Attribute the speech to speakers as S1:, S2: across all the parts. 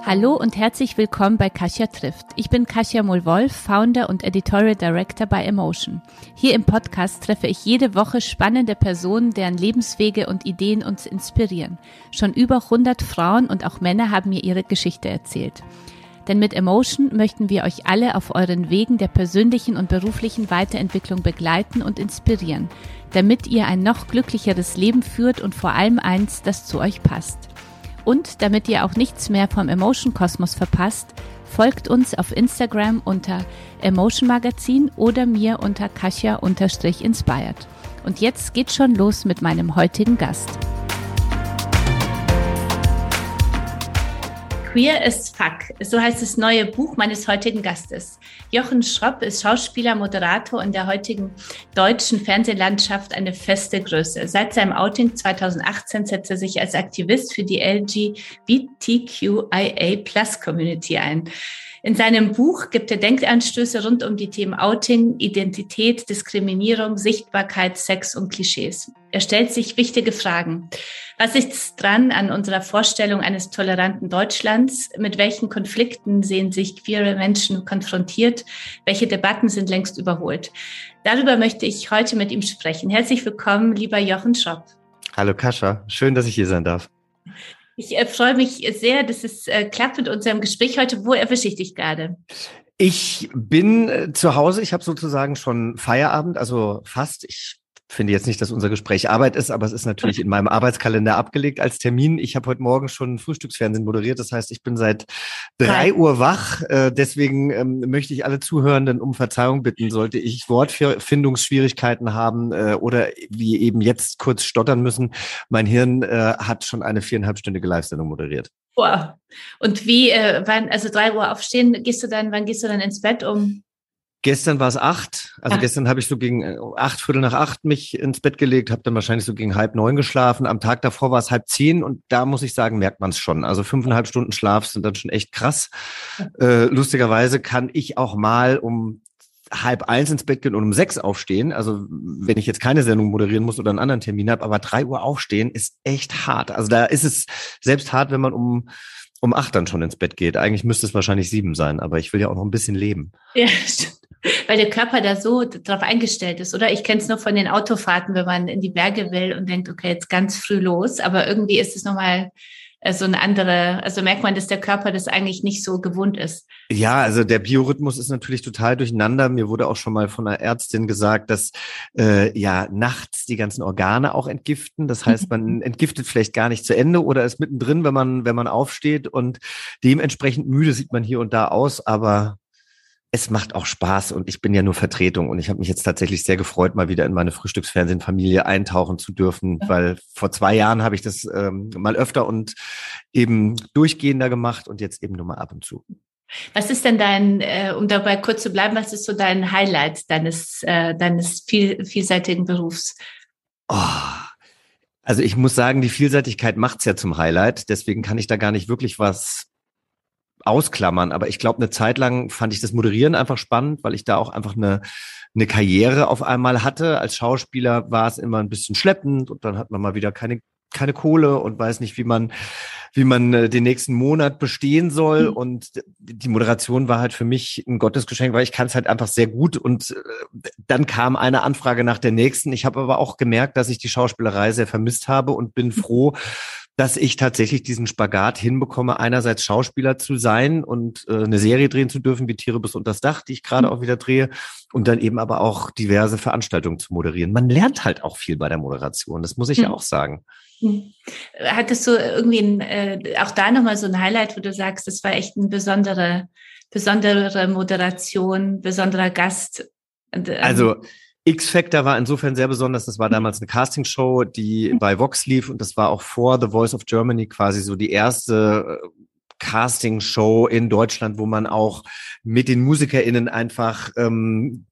S1: Hallo und herzlich willkommen bei Kasia trifft. Ich bin Kasia Mohl-Wolf, Founder und Editorial Director bei Emotion. Hier im Podcast treffe ich jede Woche spannende Personen, deren Lebenswege und Ideen uns inspirieren. Schon über 100 Frauen und auch Männer haben mir ihre Geschichte erzählt. Denn mit Emotion möchten wir euch alle auf euren Wegen der persönlichen und beruflichen Weiterentwicklung begleiten und inspirieren, damit ihr ein noch glücklicheres Leben führt und vor allem eins, das zu euch passt. Und damit ihr auch nichts mehr vom Emotion Kosmos verpasst, folgt uns auf Instagram unter Emotion Magazin oder mir unter Kasia_inspired. Und jetzt geht's schon los mit meinem heutigen Gast. Queer as Fuck, so heißt das neue Buch meines heutigen Gastes. Jochen Schropp ist Schauspieler, Moderator in der heutigen deutschen Fernsehlandschaft eine feste Größe. Seit seinem Outing 2018 setzt er sich als Aktivist für die LGBTQIA+-Community ein. In seinem Buch gibt er Denkanstöße rund um die Themen Outing, Identität, Diskriminierung, Sichtbarkeit, Sex und Klischees. Er stellt sich wichtige Fragen. Was ist dran an unserer Vorstellung eines toleranten Deutschlands? Mit welchen Konflikten sehen sich queere Menschen konfrontiert? Welche Debatten sind längst überholt? Darüber möchte ich heute mit ihm sprechen. Herzlich willkommen, lieber Jochen Schropp.
S2: Hallo Kasia, schön, dass ich hier sein darf.
S1: Ich freue mich sehr, dass es klappt mit unserem Gespräch heute. Wo erwische ich dich gerade?
S2: Ich bin zu Hause. Ich habe sozusagen schon Feierabend, also fast. Ich finde jetzt nicht, dass unser Gespräch Arbeit ist, aber es ist natürlich in meinem Arbeitskalender abgelegt als Termin. Ich habe heute Morgen schon Frühstücksfernsehen moderiert. Das heißt, ich bin seit 3 Uhr wach. Deswegen möchte ich alle Zuhörenden um Verzeihung bitten, sollte ich Wortfindungsschwierigkeiten haben oder wie eben jetzt kurz stottern müssen. Mein Hirn hat schon eine 4,5-stündige Live-Sendung moderiert.
S1: Wow. Und also 3 Uhr aufstehen, wann gehst du dann ins Bett um?
S2: Gestern war es 8, Gestern habe ich so gegen 8, Viertel nach 8 mich ins Bett gelegt, habe dann wahrscheinlich so gegen 8:30 geschlafen. Am Tag davor war es 9:30 und da muss ich sagen, merkt man es schon. Also 5,5 Stunden Schlaf sind dann schon echt krass. Lustigerweise kann ich auch mal um 12:30 ins Bett gehen und um 6 aufstehen. Also wenn ich jetzt keine Sendung moderieren muss oder einen anderen Termin habe, aber 3 Uhr aufstehen ist echt hart. Also da ist es selbst hart, wenn man um 8 dann schon ins Bett geht. Eigentlich müsste es wahrscheinlich 7 sein, aber ich will ja auch noch ein bisschen leben.
S1: Ja, stimmt. Weil der Körper da so drauf eingestellt ist, oder? Ich kenne es nur von den Autofahrten, wenn man in die Berge will und denkt, okay, jetzt ganz früh los. Aber irgendwie ist es nochmal so eine andere, also merkt man, dass der Körper das eigentlich nicht so gewohnt ist.
S2: Ja, also der Biorhythmus ist natürlich total durcheinander. Mir wurde auch schon mal von einer Ärztin gesagt, dass nachts die ganzen Organe auch entgiften. Das heißt, man entgiftet vielleicht gar nicht zu Ende oder ist mittendrin, wenn man aufsteht, und dementsprechend müde sieht man hier und da aus, aber es macht auch Spaß und ich bin ja nur Vertretung und ich habe mich jetzt tatsächlich sehr gefreut, mal wieder in meine Frühstücksfernsehen-Familie eintauchen zu dürfen, weil vor 2 Jahren habe ich das mal öfter und eben durchgehender gemacht und jetzt eben nur mal ab und zu.
S1: Was ist denn um dabei kurz zu bleiben, was ist so dein Highlight deines vielseitigen Berufs?
S2: Also ich muss sagen, die Vielseitigkeit macht's ja zum Highlight, deswegen kann ich da gar nicht wirklich was ausklammern, aber ich glaube, eine Zeit lang fand ich das Moderieren einfach spannend, weil ich da auch einfach eine Karriere auf einmal hatte. Als Schauspieler war es immer ein bisschen schleppend und dann hat man mal wieder keine Kohle und weiß nicht, wie man den nächsten Monat bestehen soll. Und die Moderation war halt für mich ein Gottesgeschenk, weil ich kann es halt einfach sehr gut. Und dann kam eine Anfrage nach der nächsten. Ich habe aber auch gemerkt, dass ich die Schauspielerei sehr vermisst habe und bin froh, dass ich tatsächlich diesen Spagat hinbekomme, einerseits Schauspieler zu sein und eine Serie drehen zu dürfen, wie Tiere bis unter das Dach, die ich gerade auch wieder drehe, und dann eben aber auch diverse Veranstaltungen zu moderieren. Man lernt halt auch viel bei der Moderation, das muss ich ja auch sagen.
S1: Hattest du irgendwie auch da nochmal so ein Highlight, wo du sagst, das war echt eine besondere Moderation, besonderer Gast?
S2: Also X-Factor war insofern sehr besonders. Das war damals eine Castingshow, die bei Vox lief, und das war auch vor The Voice of Germany quasi so die erste Castingshow in Deutschland, wo man auch mit den MusikerInnen einfach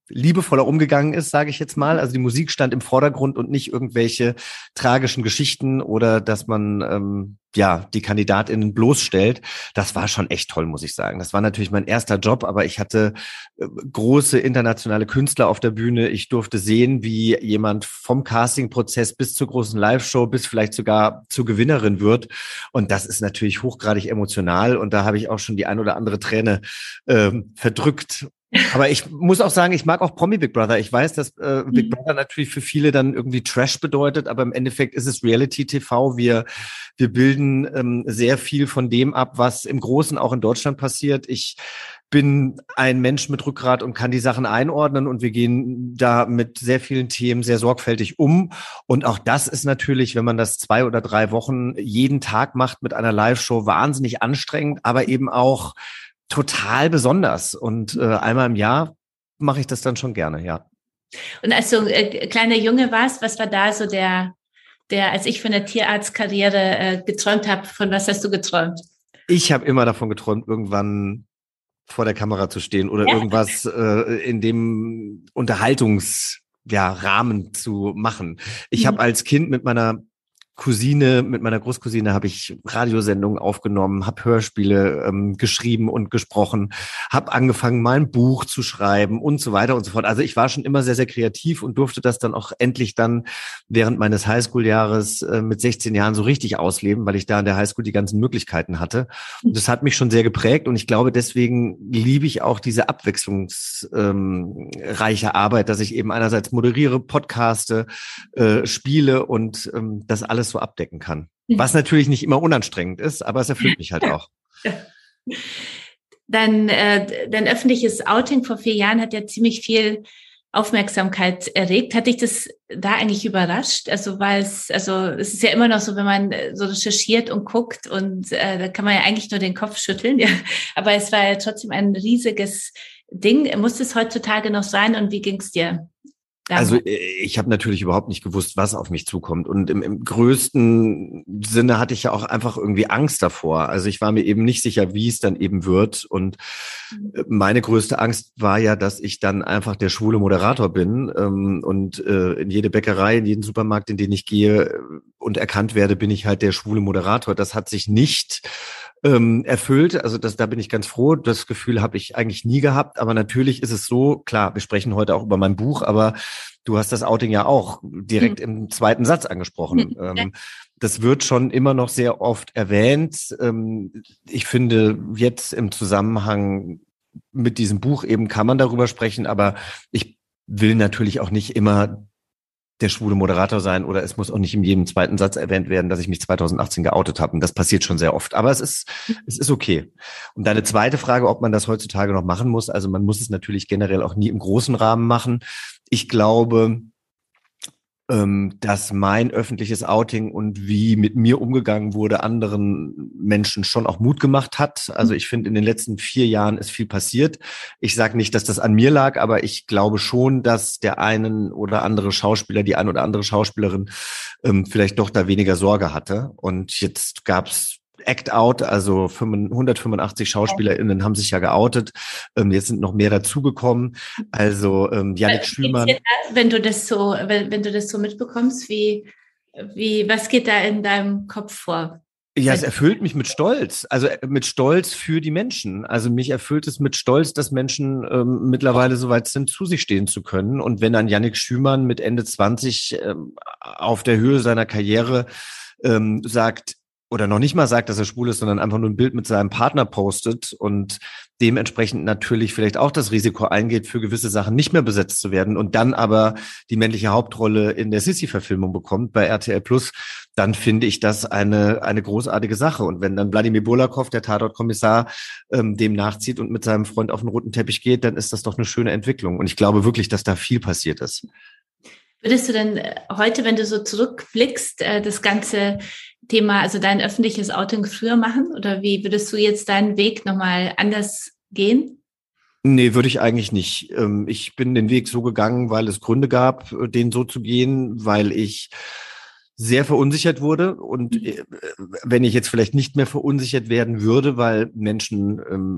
S2: liebevoller umgegangen ist, sage ich jetzt mal. Also die Musik stand im Vordergrund und nicht irgendwelche tragischen Geschichten oder dass man die KandidatInnen bloßstellt. Das war schon echt toll, muss ich sagen. Das war natürlich mein erster Job, aber ich hatte große internationale Künstler auf der Bühne. Ich durfte sehen, wie jemand vom Castingprozess bis zur großen Live-Show, bis vielleicht sogar zur Gewinnerin wird. Und das ist natürlich hochgradig emotional. Und da habe ich auch schon die ein oder andere Träne verdrückt. Aber ich muss auch sagen, ich mag auch Promi Big Brother. Ich weiß, dass Big Brother natürlich für viele dann irgendwie Trash bedeutet, aber im Endeffekt ist es Reality-TV. Wir bilden sehr viel von dem ab, was im Großen auch in Deutschland passiert. Ich bin ein Mensch mit Rückgrat und kann die Sachen einordnen und wir gehen da mit sehr vielen Themen sehr sorgfältig um. Und auch das ist natürlich, wenn man das 2 oder 3 Wochen jeden Tag macht mit einer Live-Show, wahnsinnig anstrengend, aber eben auch total besonders. Und einmal im Jahr mache ich das dann schon gerne, ja.
S1: Und als du kleiner Junge warst, was war da so der, als ich von der Tierarztkarriere geträumt habe, von was hast du geträumt?
S2: Ich habe immer davon geträumt, irgendwann vor der Kamera zu stehen oder irgendwas in dem Rahmen zu machen. Ich habe als Kind mit meiner Großcousine habe ich Radiosendungen aufgenommen, habe Hörspiele geschrieben und gesprochen, habe angefangen, mal ein Buch zu schreiben und so weiter und so fort. Also ich war schon immer sehr, sehr kreativ und durfte das dann auch endlich dann während meines Highschool-Jahres mit 16 Jahren so richtig ausleben, weil ich da in der Highschool die ganzen Möglichkeiten hatte. Und das hat mich schon sehr geprägt und ich glaube, deswegen liebe ich auch diese abwechslungsreiche Arbeit, dass ich eben einerseits moderiere, podcaste, spiele und das alles so abdecken kann. Was natürlich nicht immer unanstrengend ist, aber es erfüllt mich halt auch. Dein
S1: öffentliches Outing vor 4 Jahren hat ja ziemlich viel Aufmerksamkeit erregt. Hat dich das da eigentlich überrascht? Also es ist ja immer noch so, wenn man so recherchiert und guckt und da kann man ja eigentlich nur den Kopf schütteln. Ja. Aber es war ja trotzdem ein riesiges Ding. Muss es heutzutage noch sein und wie ging es dir?
S2: Also ich habe natürlich überhaupt nicht gewusst, was auf mich zukommt. Und im größten Sinne hatte ich ja auch einfach irgendwie Angst davor. Also ich war mir eben nicht sicher, wie es dann eben wird. Und meine größte Angst war ja, dass ich dann einfach der schwule Moderator bin und in jede Bäckerei, in jeden Supermarkt, in den ich gehe und erkannt werde, bin ich halt der schwule Moderator. Das hat sich nicht erfüllt. Also da bin ich ganz froh. Das Gefühl habe ich eigentlich nie gehabt. Aber natürlich ist es so, klar, wir sprechen heute auch über mein Buch, aber du hast das Outing ja auch direkt im zweiten Satz angesprochen. Das wird schon immer noch sehr oft erwähnt. Ich finde, jetzt im Zusammenhang mit diesem Buch eben kann man darüber sprechen, aber ich will natürlich auch nicht immer der schwule Moderator sein oder es muss auch nicht in jedem zweiten Satz erwähnt werden, dass ich mich 2018 geoutet habe. Und das passiert schon sehr oft. Aber es ist okay. Und deine zweite Frage, ob man das heutzutage noch machen muss. Also man muss es natürlich generell auch nie im großen Rahmen machen. Ich glaube, dass mein öffentliches Outing und wie mit mir umgegangen wurde, anderen Menschen schon auch Mut gemacht hat. Also ich finde, in den letzten 4 Jahren ist viel passiert. Ich sage nicht, dass das an mir lag, aber ich glaube schon, dass der einen oder andere Schauspieler, die ein oder andere Schauspielerin vielleicht doch da weniger Sorge hatte. Und jetzt gab's Act Out, also 185 SchauspielerInnen haben sich ja geoutet. Jetzt sind noch mehr dazugekommen. Also Yannick Schümann.
S1: Wenn du das so mitbekommst, was geht da in deinem Kopf vor?
S2: Ja, es erfüllt mich mit Stolz. Also mit Stolz für die Menschen. Also mich erfüllt es mit Stolz, dass Menschen mittlerweile so weit sind, zu sich stehen zu können. Und wenn ein Yannick Schümann mit Ende 20 auf der Höhe seiner Karriere sagt, oder noch nicht mal sagt, dass er schwul ist, sondern einfach nur ein Bild mit seinem Partner postet und dementsprechend natürlich vielleicht auch das Risiko eingeht, für gewisse Sachen nicht mehr besetzt zu werden und dann aber die männliche Hauptrolle in der Sissi-Verfilmung bekommt bei RTL+, dann finde ich das eine großartige Sache. Und wenn dann Wladimir Bolakow, der Tatort-Kommissar, dem nachzieht und mit seinem Freund auf den roten Teppich geht, dann ist das doch eine schöne Entwicklung. Und ich glaube wirklich, dass da viel passiert ist.
S1: Würdest du denn heute, wenn du so zurückblickst, das ganze Thema, also dein öffentliches Outing früher machen? Oder wie würdest du jetzt deinen Weg nochmal anders gehen?
S2: Nee, würde ich eigentlich nicht. Ich bin den Weg so gegangen, weil es Gründe gab, den so zu gehen, weil ich sehr verunsichert wurde. Und wenn ich jetzt vielleicht nicht mehr verunsichert werden würde, weil Menschen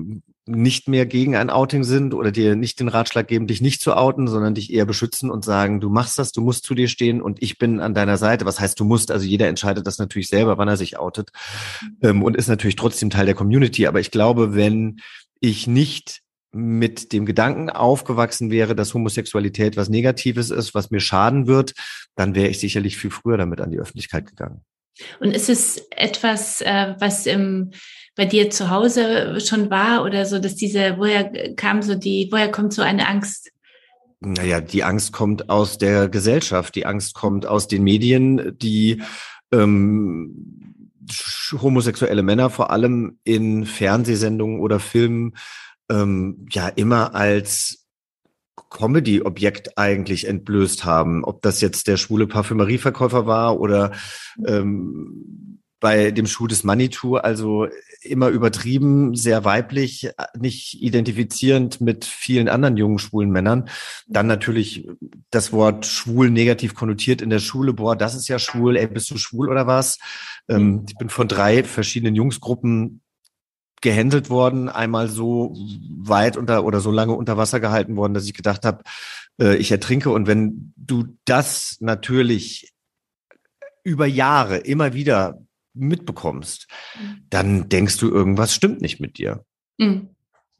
S2: nicht mehr gegen ein Outing sind oder dir nicht den Ratschlag geben, dich nicht zu outen, sondern dich eher beschützen und sagen, du machst das, du musst zu dir stehen und ich bin an deiner Seite. Was heißt, du musst? Also jeder entscheidet das natürlich selber, wann er sich outet, und ist natürlich trotzdem Teil der Community. Aber ich glaube, wenn ich nicht mit dem Gedanken aufgewachsen wäre, dass Homosexualität was Negatives ist, was mir schaden wird, dann wäre ich sicherlich viel früher damit an die Öffentlichkeit gegangen.
S1: Und ist es etwas, was bei dir zu Hause schon war oder so, dass woher kommt so eine Angst?
S2: Naja, die Angst kommt aus der Gesellschaft, die Angst kommt aus den Medien, die homosexuelle Männer vor allem in Fernsehsendungen oder Filmen ja immer als Comedy-Objekt eigentlich entblößt haben. Ob das jetzt der schwule Parfümerieverkäufer war oder bei dem Schuh des Manitou, also immer übertrieben, sehr weiblich, nicht identifizierend mit vielen anderen jungen schwulen Männern. Dann natürlich das Wort schwul negativ konnotiert in der Schule. Boah, das ist ja schwul. Ey, bist du schwul oder was? Ich bin von 3 verschiedenen Jungsgruppen gehänselt worden, einmal so weit oder so lange unter Wasser gehalten worden, dass ich gedacht habe, ich ertrinke. Und wenn du das natürlich über Jahre immer wieder mitbekommst, dann denkst du, irgendwas stimmt nicht mit dir.
S1: Und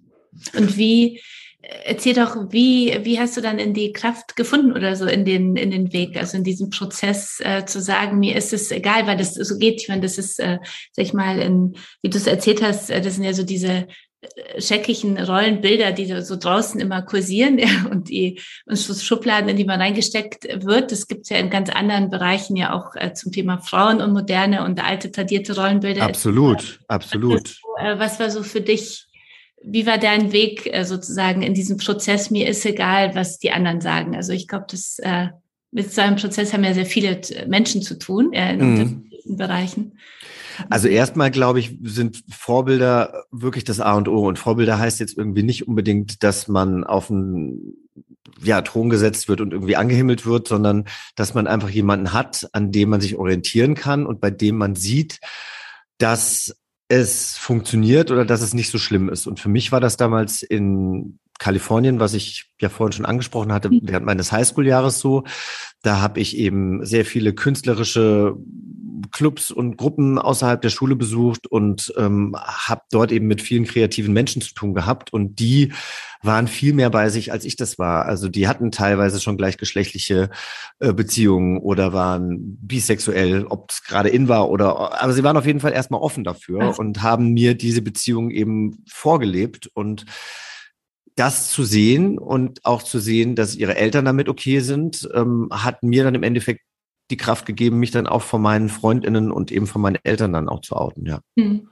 S1: erzähl doch, wie hast du dann in die Kraft gefunden oder so in den Weg, also in diesem Prozess zu sagen, mir ist es egal, weil das so geht. Ich meine, das ist, sag ich mal, wie du es erzählt hast, das sind ja so diese scheckigen Rollenbilder, die so draußen immer kursieren, ja, und so Schubladen, in die man reingesteckt wird. Das gibt's ja in ganz anderen Bereichen ja auch zum Thema Frauen und moderne und alte tradierte Rollenbilder.
S2: Absolut, absolut.
S1: Was war so für dich? Wie war dein Weg sozusagen in diesem Prozess? Mir ist egal, was die anderen sagen. Also ich glaube, mit so einem Prozess haben ja sehr viele Menschen zu tun in unterschiedlichen Bereichen.
S2: Also erstmal, glaube ich, sind Vorbilder wirklich das A und O. Und Vorbilder heißt jetzt irgendwie nicht unbedingt, dass man auf einen Thron gesetzt wird und irgendwie angehimmelt wird, sondern dass man einfach jemanden hat, an dem man sich orientieren kann und bei dem man sieht, dass es funktioniert oder dass es nicht so schlimm ist. Und für mich war das damals in Kalifornien, was ich ja vorhin schon angesprochen hatte, während meines Highschool-Jahres so. Da habe ich eben sehr viele künstlerische Clubs und Gruppen außerhalb der Schule besucht und habe dort eben mit vielen kreativen Menschen zu tun gehabt. Und die waren viel mehr bei sich, als ich das war. Also die hatten teilweise schon gleichgeschlechtliche Beziehungen oder waren bisexuell, ob es gerade in war aber sie waren auf jeden Fall erstmal offen dafür und haben mir diese Beziehung eben vorgelebt. Und das zu sehen und auch zu sehen, dass ihre Eltern damit okay sind, hat mir dann im Endeffekt die Kraft gegeben, mich dann auch von meinen FreundInnen und eben von meinen Eltern dann auch zu outen, ja.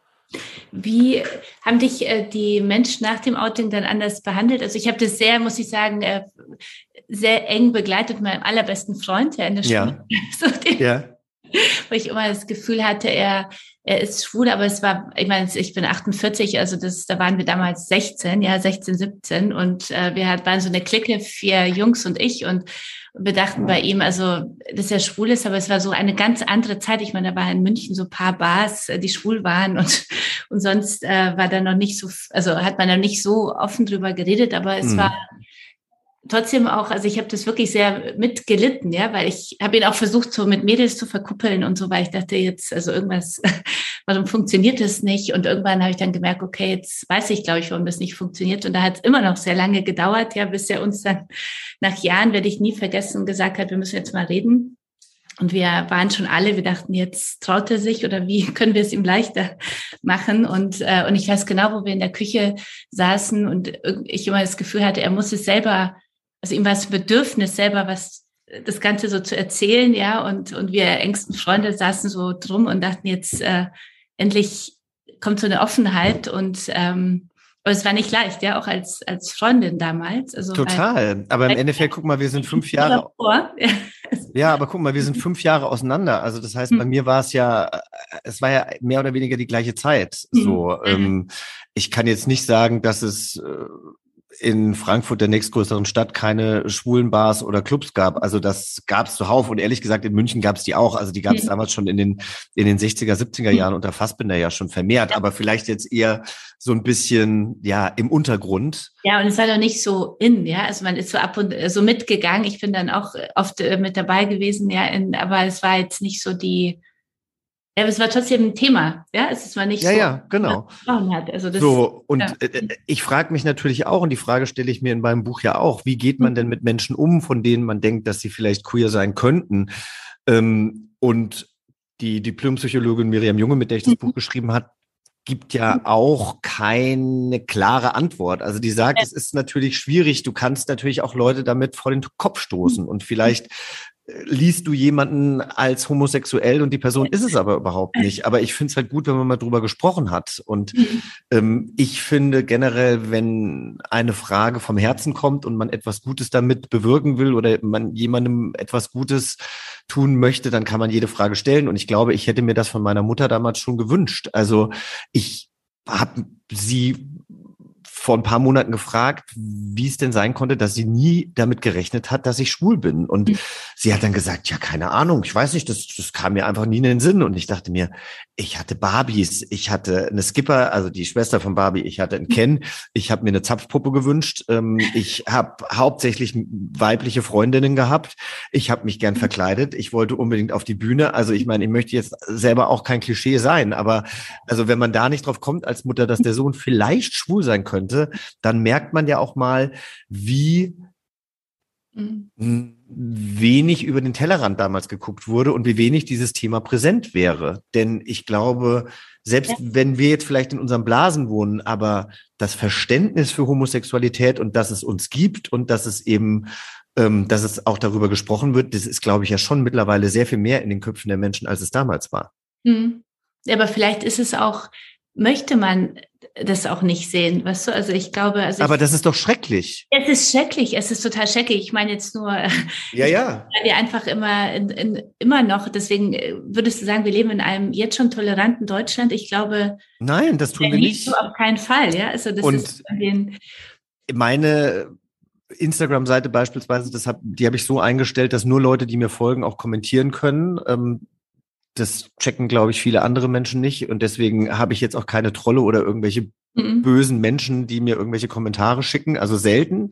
S1: Wie haben dich die Menschen nach dem Outing dann anders behandelt? Also ich habe das sehr, muss ich sagen, sehr eng begleitet mit meinem allerbesten Freund, der in der Schule.
S2: Ja.
S1: Weil ich immer das Gefühl hatte, er ist schwul, aber es war, ich meine, ich bin 48, also da waren wir damals 16, 17 und wir waren so eine Clique, 4 Jungs und ich und wir dachten bei ihm, also, dass er schwul ist, aber es war so eine ganz andere Zeit. Ich meine, da waren in München so ein paar Bars, die schwul waren und sonst war da noch nicht so, also hat man da nicht so offen drüber geredet, aber es war trotzdem auch, also ich habe das wirklich sehr mitgelitten, ja, weil ich habe ihn auch versucht, so mit Mädels zu verkuppeln und so, weil ich dachte jetzt, also irgendwas, warum funktioniert das nicht? Und irgendwann habe ich dann gemerkt, okay, jetzt weiß ich, glaube ich, warum das nicht funktioniert. Und da hat es immer noch sehr lange gedauert, ja, bis er uns dann nach Jahren, werde ich nie vergessen, gesagt hat, wir müssen jetzt mal reden. Und wir waren schon alle, wir dachten, jetzt traut er sich oder wie können wir es ihm leichter machen? Und ich weiß genau, wo wir in der Küche saßen und ich immer das Gefühl hatte, er muss es selber, also ihm war es ein Bedürfnis, selber das Ganze so zu erzählen, ja, und wir engsten Freunde saßen so drum und dachten jetzt, endlich kommt so eine Offenheit und aber es war nicht leicht, ja, auch als Freundin damals. Also
S2: total. Aber im Endeffekt, guck mal, wir sind 5 Jahre. Ja, aber guck mal, wir sind 5 Jahre auseinander. Also das heißt, bei mir war es war ja mehr oder weniger die gleiche Zeit. So, ich kann jetzt nicht sagen, dass es in Frankfurt, der nächstgrößeren Stadt, keine schwulen Bars oder Clubs gab. Also das gab es zuhauf. Und ehrlich gesagt, in München gab es die auch. Also die gab es damals schon in den 60er, 70er Jahren unter Fassbinder ja schon vermehrt. Aber vielleicht jetzt eher so ein bisschen, ja, im Untergrund.
S1: Ja, und es war doch nicht so ja. Also man ist so ab und so mitgegangen. Ich bin dann auch oft mit dabei gewesen, ja. Aber es war jetzt nicht so ja, aber es war trotzdem ein Thema, ja. Es war nicht so,
S2: ja, genau.
S1: Hat. Also das,
S2: so, und ich frage mich natürlich auch, und die Frage stelle ich mir in meinem Buch ja auch, wie geht man denn mit Menschen um, von denen man denkt, dass sie vielleicht queer sein könnten? Und die Diplompsychologin Miriam Junge, mit der ich das Buch geschrieben habe, gibt ja auch keine klare Antwort. Also die sagt, es ist natürlich schwierig, du kannst natürlich auch Leute damit vor den Kopf stoßen und vielleicht liest du jemanden als homosexuell und die Person ist es aber überhaupt nicht. Aber ich finde es halt gut, wenn man mal drüber gesprochen hat. Und ich finde generell, wenn eine Frage vom Herzen kommt und man etwas Gutes damit bewirken will oder man jemandem etwas Gutes tun möchte, dann kann man jede Frage stellen. Und ich glaube, ich hätte mir das von meiner Mutter damals schon gewünscht. Also ich habe sie vor ein paar Monaten gefragt, wie es denn sein konnte, dass sie nie damit gerechnet hat, dass ich schwul bin. Und sie hat dann gesagt, ja, keine Ahnung, ich weiß nicht, das kam mir einfach nie in den Sinn. Und ich dachte mir, ich hatte Barbies, ich hatte eine Skipper, also die Schwester von Barbie, ich hatte einen Ken, ich habe mir eine Zapfpuppe gewünscht, ich habe hauptsächlich weibliche Freundinnen gehabt, ich habe mich gern verkleidet, ich wollte unbedingt auf die Bühne. Also ich meine, ich möchte jetzt selber auch kein Klischee sein, aber also wenn man da nicht drauf kommt als Mutter, dass der Sohn vielleicht schwul sein könnte, dann merkt man ja auch mal, wie wenig über den Tellerrand damals geguckt wurde und wie wenig dieses Thema präsent wäre. Denn ich glaube, selbst wenn wir jetzt vielleicht in unseren Blasen wohnen, aber das Verständnis für Homosexualität und dass es uns gibt und dass es eben, dass es auch darüber gesprochen wird, das ist, glaube ich, ja schon mittlerweile sehr viel mehr in den Köpfen der Menschen, als es damals war.
S1: Aber vielleicht ist es auch, möchte man das auch nicht sehen, weißt du? Also ich glaube,
S2: aber das ist doch schrecklich.
S1: Es ist schrecklich, es ist total schrecklich. Ich meine jetzt nur,
S2: ja.
S1: Wir einfach immer noch, deswegen würdest du sagen, wir leben in einem jetzt schon toleranten Deutschland? Ich glaube,
S2: nein, das tun wir nicht.
S1: So auf keinen Fall, ja. Also das ist
S2: meine Instagram-Seite beispielsweise, die habe ich so eingestellt, dass nur Leute, die mir folgen, auch kommentieren können. Das checken, glaube ich, viele andere Menschen nicht. Und deswegen habe ich jetzt auch keine Trolle oder irgendwelche bösen Menschen, die mir irgendwelche Kommentare schicken. Also selten.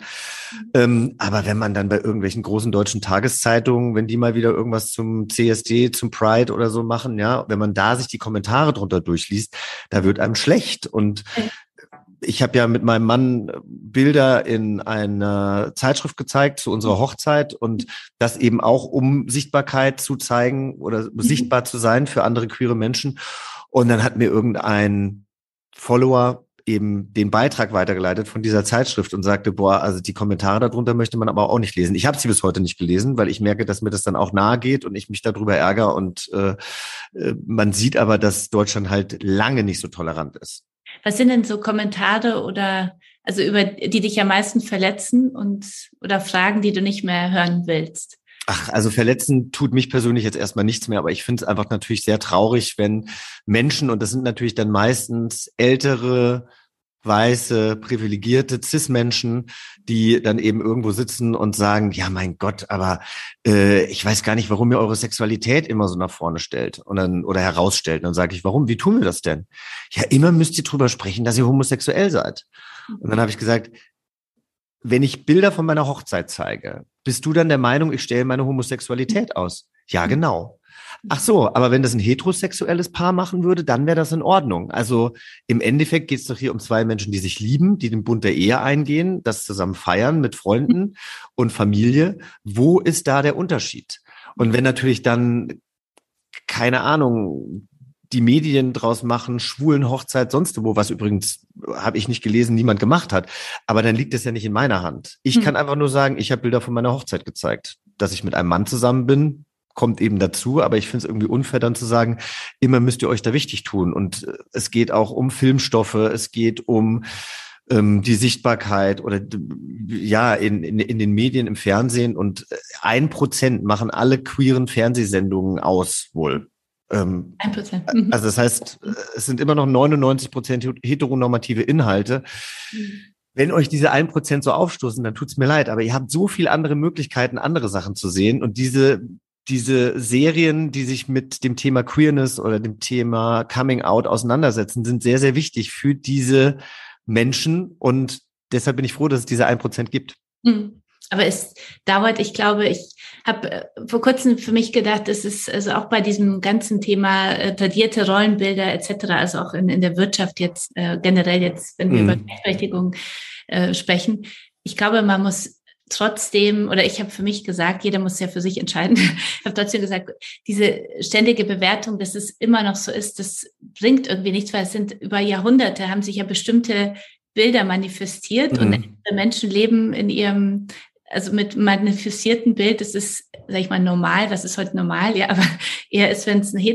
S2: Aber wenn man dann bei irgendwelchen großen deutschen Tageszeitungen, wenn die mal wieder irgendwas zum CSD, zum Pride oder so machen, ja, wenn man da sich die Kommentare drunter durchliest, da wird einem schlecht. Und ich habe ja mit meinem Mann Bilder in einer Zeitschrift gezeigt zu unserer Hochzeit und das eben auch, um Sichtbarkeit zu zeigen oder sichtbar zu sein für andere queere Menschen. Und dann hat mir irgendein Follower eben den Beitrag weitergeleitet von dieser Zeitschrift und sagte, boah, also die Kommentare darunter möchte man aber auch nicht lesen. Ich habe sie bis heute nicht gelesen, weil ich merke, dass mir das dann auch nahe geht und ich mich darüber ärgere. Und man sieht aber, dass Deutschland halt lange nicht so tolerant ist.
S1: Was sind denn so Kommentare über die dich am meisten verletzen oder Fragen, die du nicht mehr hören willst?
S2: Ach, also verletzen tut mich persönlich jetzt erstmal nichts mehr, aber ich finde es einfach natürlich sehr traurig, wenn Menschen, und das sind natürlich dann meistens ältere, weiße, privilegierte Cis-Menschen, die dann eben irgendwo sitzen und sagen, ja, mein Gott, aber ich weiß gar nicht, warum ihr eure Sexualität immer so nach vorne stellt oder herausstellt. Und dann sage ich, warum? Wie tun wir das denn? Ja, immer müsst ihr drüber sprechen, dass ihr homosexuell seid. Und dann habe ich gesagt, wenn ich Bilder von meiner Hochzeit zeige, bist du dann der Meinung, ich stelle meine Homosexualität aus? Ja, genau. Ach so, aber wenn das ein heterosexuelles Paar machen würde, dann wäre das in Ordnung. Also im Endeffekt geht es doch hier um zwei Menschen, die sich lieben, die den Bund der Ehe eingehen, das zusammen feiern mit Freunden und Familie. Wo ist da der Unterschied? Und wenn natürlich dann, keine Ahnung, die Medien draus machen, schwulen Hochzeit, sonst wo, was übrigens, habe ich nicht gelesen, niemand gemacht hat. Aber dann liegt es ja nicht in meiner Hand. Ich kann einfach nur sagen, ich habe Bilder von meiner Hochzeit gezeigt. Dass ich mit einem Mann zusammen bin, kommt eben dazu. Aber ich finde es irgendwie unfair, dann zu sagen, immer müsst ihr euch da wichtig tun. Und es geht auch um Filmstoffe, es geht um die Sichtbarkeit oder ja in den Medien, im Fernsehen. Und 1% machen alle queeren Fernsehsendungen aus wohl.
S1: 1%.
S2: Also das heißt, es sind immer noch 99% heteronormative Inhalte. Wenn euch diese 1% so aufstoßen, dann tut's mir leid, aber ihr habt so viele andere Möglichkeiten, andere Sachen zu sehen und diese Serien, die sich mit dem Thema Queerness oder dem Thema Coming Out auseinandersetzen, sind sehr, sehr wichtig für diese Menschen und deshalb bin ich froh, dass es diese 1% gibt.
S1: Aber es dauert, ich glaube, ich habe vor kurzem für mich gedacht, es ist also auch bei diesem ganzen Thema tradierte Rollenbilder etc., also auch in der Wirtschaft jetzt generell jetzt, wenn wir über Gleichberechtigung sprechen, ich glaube, man muss trotzdem, oder ich habe für mich gesagt, jeder muss ja für sich entscheiden, ich habe trotzdem gesagt, diese ständige Bewertung, dass es immer noch so ist, das bringt irgendwie nichts, weil es sind über Jahrhunderte, haben sich ja bestimmte Bilder manifestiert und Menschen leben in ihrem, also mit manifestierten Bild, das ist, sag ich mal, normal, was ist heute normal, ja, aber eher ist, wenn es ein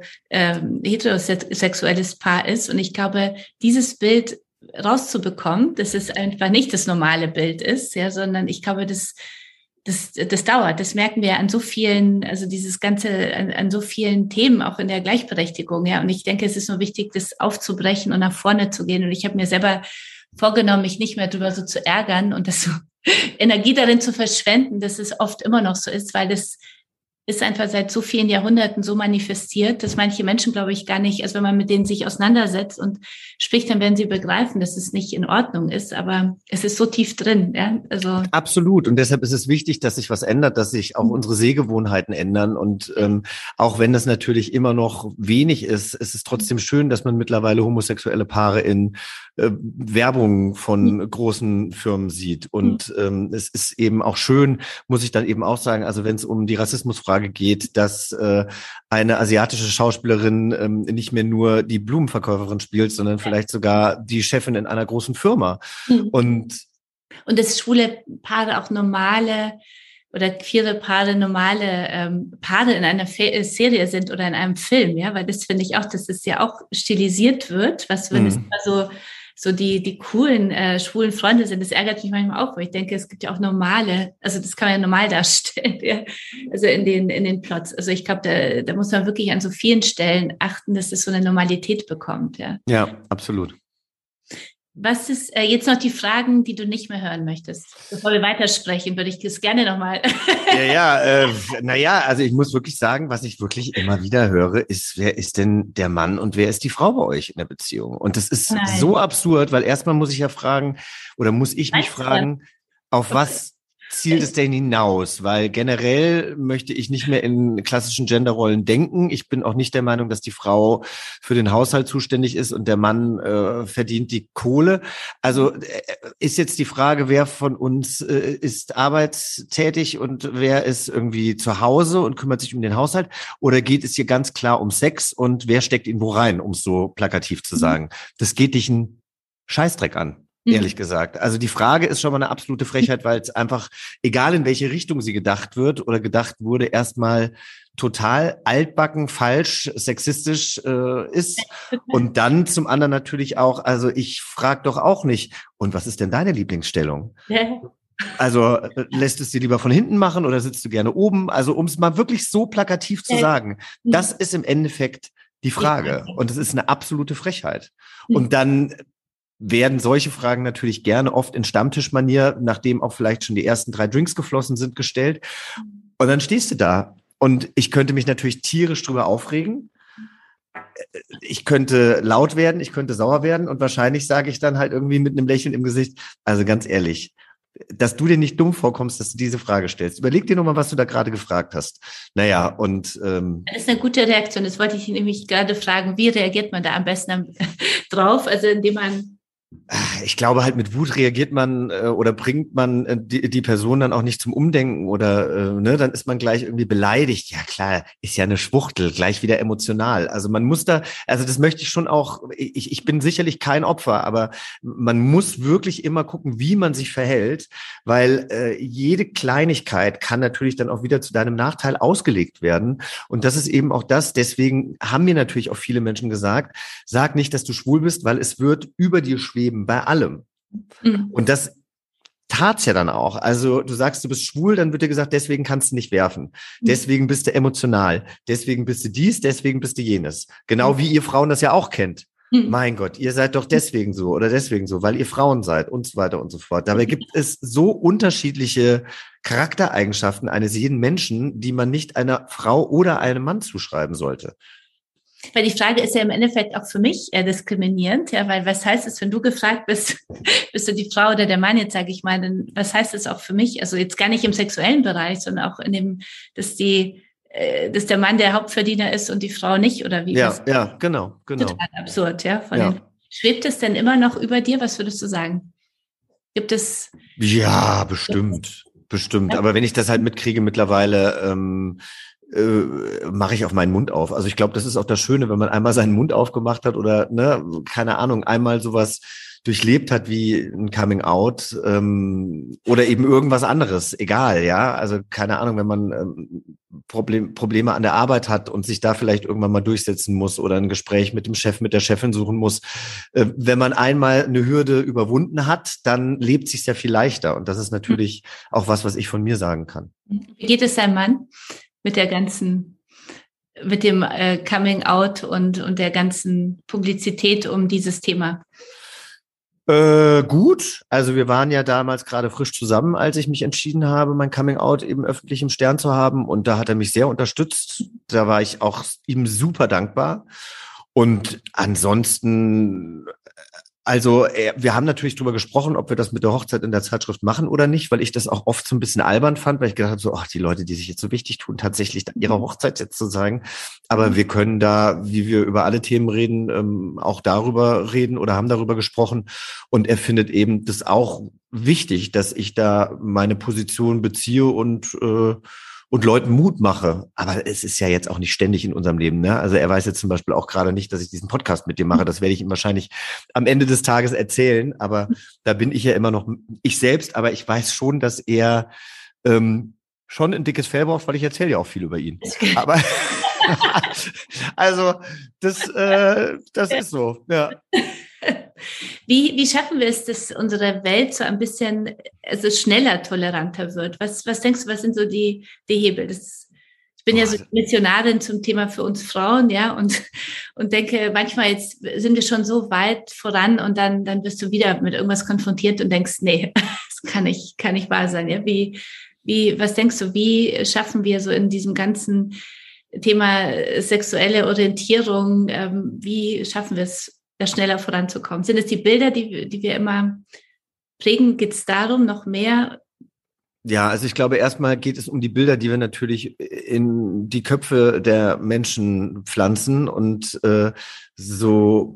S1: heterosexuelles Paar ist und ich glaube, dieses Bild rauszubekommen, dass es einfach nicht das normale Bild ist, ja, sondern ich glaube, das dauert. Das merken wir an so vielen, also dieses Ganze, an so vielen Themen, auch in der Gleichberechtigung, ja. Und ich denke, es ist nur wichtig, das aufzubrechen und nach vorne zu gehen. Und ich habe mir selber vorgenommen, mich nicht mehr drüber so zu ärgern und das so Energie darin zu verschwenden, dass es oft immer noch so ist, weil das ist einfach seit so vielen Jahrhunderten so manifestiert, dass manche Menschen, glaube ich, gar nicht, also wenn man mit denen sich auseinandersetzt und spricht, dann werden sie begreifen, dass es nicht in Ordnung ist, aber es ist so tief drin, ja, also.
S2: Absolut. Und deshalb ist es wichtig, dass sich was ändert, dass sich auch unsere Sehgewohnheiten ändern. Und auch wenn das natürlich immer noch wenig ist, ist es trotzdem schön, dass man mittlerweile homosexuelle Paare in Werbung von großen Firmen sieht. Und es ist eben auch schön, muss ich dann eben auch sagen, also wenn es um die Rassismusfrage geht, dass eine asiatische Schauspielerin nicht mehr nur die Blumenverkäuferin spielt, sondern vielleicht sogar die Chefin in einer großen Firma. Und
S1: dass schwule Paare auch normale oder queere Paare normale Paare in einer Serie sind oder in einem Film, ja, weil das finde ich auch, dass es ja auch stilisiert wird, was wenn es immer so die coolen schwulen Freunde sind, das ärgert mich manchmal auch, weil ich denke, es gibt ja auch normale, also das kann man ja normal darstellen, ja, also in den Plots. Also ich glaube, da muss man wirklich an so vielen Stellen achten, dass es so eine Normalität bekommt, ja.
S2: Ja, absolut.
S1: Was ist jetzt noch die Fragen, die du nicht mehr hören möchtest? Bevor wir weitersprechen, würde ich das gerne nochmal.
S2: Also ich muss wirklich sagen, was ich wirklich immer wieder höre, ist, wer ist denn der Mann und wer ist die Frau bei euch in der Beziehung? Und das ist so absurd, weil erstmal muss ich ja fragen, oder muss ich mich fragen, auf was zielt es denn hinaus? Weil generell möchte ich nicht mehr in klassischen Genderrollen denken. Ich bin auch nicht der Meinung, dass die Frau für den Haushalt zuständig ist und der Mann verdient die Kohle. Also ist jetzt die Frage, wer von uns ist arbeitstätig und wer ist irgendwie zu Hause und kümmert sich um den Haushalt? Oder geht es hier ganz klar um Sex und wer steckt ihn wo rein, um es so plakativ zu sagen? Das geht dich einen Scheißdreck an. Ehrlich gesagt. Also die Frage ist schon mal eine absolute Frechheit, weil es einfach, egal in welche Richtung sie gedacht wird oder gedacht wurde, erstmal total altbacken, falsch, sexistisch ist. Und dann zum anderen natürlich auch, also ich frage doch auch nicht, und was ist denn deine Lieblingsstellung? Also lässt es dir lieber von hinten machen oder sitzt du gerne oben? Also um es mal wirklich so plakativ zu sagen, das ist im Endeffekt die Frage. Und es ist eine absolute Frechheit. Und dann werden solche Fragen natürlich gerne oft in Stammtischmanier, nachdem auch vielleicht schon die ersten 3 Drinks geflossen sind, gestellt. Und dann stehst du da. Und ich könnte mich natürlich tierisch drüber aufregen. Ich könnte laut werden, ich könnte sauer werden und wahrscheinlich sage ich dann halt irgendwie mit einem Lächeln im Gesicht, also ganz ehrlich, dass du dir nicht dumm vorkommst, dass du diese Frage stellst. Überleg dir nochmal, was du da gerade gefragt hast. Naja, und
S1: das ist eine gute Reaktion. Das wollte ich nämlich gerade fragen. Wie reagiert man da am besten drauf? Also indem man
S2: ich glaube halt mit Wut reagiert man oder bringt man die Person dann auch nicht zum Umdenken oder dann ist man gleich irgendwie beleidigt. Ja klar, ist ja eine Schwuchtel, gleich wieder emotional. Also man muss da, also das möchte ich schon auch, ich bin sicherlich kein Opfer, aber man muss wirklich immer gucken, wie man sich verhält, weil jede Kleinigkeit kann natürlich dann auch wieder zu deinem Nachteil ausgelegt werden. Und das ist eben auch das, deswegen haben mir natürlich auch viele Menschen gesagt, sag nicht, dass du schwul bist, weil es wird über dir schweben bei allem. Und das tat's ja dann auch. Also du sagst, du bist schwul, dann wird dir gesagt, deswegen kannst du nicht werfen. Deswegen bist du emotional. Deswegen bist du dies, deswegen bist du jenes. Genau wie ihr Frauen das ja auch kennt. Mein Gott, ihr seid doch deswegen so oder deswegen so, weil ihr Frauen seid und so weiter und so fort. Dabei gibt es so unterschiedliche Charaktereigenschaften eines jeden Menschen, die man nicht einer Frau oder einem Mann zuschreiben sollte.
S1: Weil die Frage ist ja im Endeffekt auch für mich diskriminierend, ja, weil was heißt es, wenn du gefragt bist, bist du die Frau oder der Mann, jetzt sage ich mal, dann was heißt es auch für mich, also jetzt gar nicht im sexuellen Bereich, sondern auch in dem, dass der Mann der Hauptverdiener ist und die Frau nicht, oder wie?
S2: Ja, ja, genau.
S1: Total absurd, ja.
S2: Ja.
S1: Schwebt es denn immer noch über dir? Was würdest du sagen? Gibt es?
S2: Ja, bestimmt. Aber wenn ich das halt mitkriege mittlerweile, mache ich auf meinen Mund auf. Also ich glaube, das ist auch das Schöne, wenn man einmal seinen Mund aufgemacht hat oder, ne, keine Ahnung, einmal sowas durchlebt hat wie ein Coming Out oder eben irgendwas anderes, egal, ja. Also keine Ahnung, wenn man Probleme an der Arbeit hat und sich da vielleicht irgendwann mal durchsetzen muss oder ein Gespräch mit dem Chef, mit der Chefin suchen muss. Wenn man einmal eine Hürde überwunden hat, dann lebt es sich sehr viel leichter. Und das ist natürlich auch was ich von mir sagen kann.
S1: Wie geht es deinem Mann mit mit dem Coming Out und der ganzen Publizität um dieses Thema?
S2: Gut, also wir waren ja damals gerade frisch zusammen, als ich mich entschieden habe, mein Coming Out eben öffentlich im Stern zu haben. Und da hat er mich sehr unterstützt. Da war ich auch ihm super dankbar. Und ansonsten, also wir haben natürlich drüber gesprochen, ob wir das mit der Hochzeit in der Zeitschrift machen oder nicht, weil ich das auch oft so ein bisschen albern fand, weil ich gedacht habe, so, ach, die Leute, die sich jetzt so wichtig tun, tatsächlich ihre Hochzeit jetzt zu sagen. Aber wir können da, wie wir über alle Themen reden, auch darüber reden oder haben darüber gesprochen. Und er findet eben das auch wichtig, dass ich da meine Position beziehe und Leuten Mut mache. Aber es ist ja jetzt auch nicht ständig in unserem Leben, ne? Also er weiß jetzt zum Beispiel auch gerade nicht, dass ich diesen Podcast mit dir mache. Das werde ich ihm wahrscheinlich am Ende des Tages erzählen. Aber da bin ich ja immer noch ich selbst. Aber ich weiß schon, dass er schon ein dickes Fell braucht, weil ich erzähle ja auch viel über ihn. Aber also das ist so, ja.
S1: Wie schaffen wir es, dass unsere Welt so ein bisschen schneller toleranter wird? Was denkst du, was sind so die Hebel? Ich bin ja so Missionarin zum Thema für uns Frauen, ja, und denke, manchmal jetzt sind wir schon so weit voran und dann wirst du wieder mit irgendwas konfrontiert und denkst, nee, das kann nicht wahr sein, ja. Was denkst du, wie schaffen wir so in diesem ganzen Thema sexuelle Orientierung, wie schaffen wir es, da schneller voranzukommen? Sind es die Bilder, die wir immer prägen? Geht es darum, noch mehr?
S2: Ja, also ich glaube, erstmal geht es um die Bilder, die wir natürlich in die Köpfe der Menschen pflanzen. Und sobald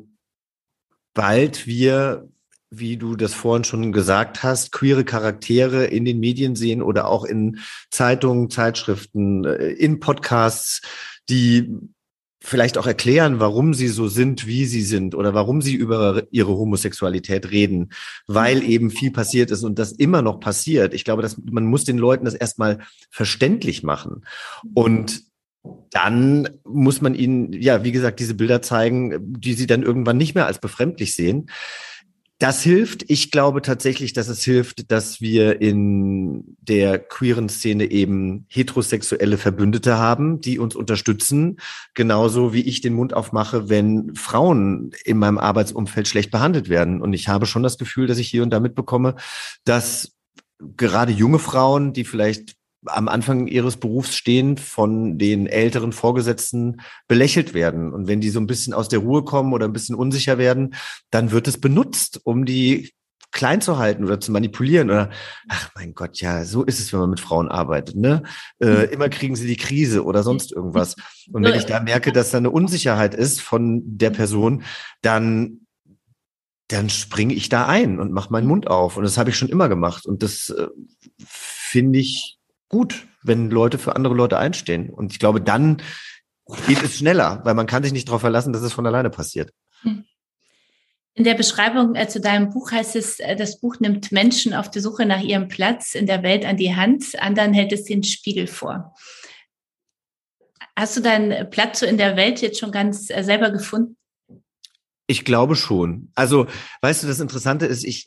S2: wir, wie du das vorhin schon gesagt hast, queere Charaktere in den Medien sehen oder auch in Zeitungen, Zeitschriften, in Podcasts, die vielleicht auch erklären, warum sie so sind, wie sie sind oder warum sie über ihre Homosexualität reden, weil eben viel passiert ist und das immer noch passiert. Ich glaube, man muss den Leuten das erstmal verständlich machen. Und dann muss man ihnen, ja, wie gesagt, diese Bilder zeigen, die sie dann irgendwann nicht mehr als befremdlich sehen. Das hilft. Ich glaube tatsächlich, dass es hilft, dass wir in der queeren Szene eben heterosexuelle Verbündete haben, die uns unterstützen. Genauso wie ich den Mund aufmache, wenn Frauen in meinem Arbeitsumfeld schlecht behandelt werden. Und ich habe schon das Gefühl, dass ich hier und da mitbekomme, dass gerade junge Frauen, die vielleicht am Anfang ihres Berufs stehen, von den älteren Vorgesetzten belächelt werden. Und wenn die so ein bisschen aus der Ruhe kommen oder ein bisschen unsicher werden, dann wird es benutzt, um die klein zu halten oder zu manipulieren oder, ach mein Gott, ja, so ist es, wenn man mit Frauen arbeitet, ne? Immer kriegen sie die Krise oder sonst irgendwas. Und wenn ich da merke, dass da eine Unsicherheit ist von der Person, dann springe ich da ein und mache meinen Mund auf. Und das habe ich schon immer gemacht. Und das finde ich gut, wenn Leute für andere Leute einstehen. Und ich glaube, dann geht es schneller, weil man kann sich nicht darauf verlassen, dass es von alleine passiert.
S1: In der Beschreibung zu deinem Buch heißt es, das Buch nimmt Menschen auf der Suche nach ihrem Platz in der Welt an die Hand, anderen hält es den Spiegel vor. Hast du deinen Platz so in der Welt jetzt schon ganz selber gefunden?
S2: Ich glaube schon. Also, weißt du, das Interessante ist,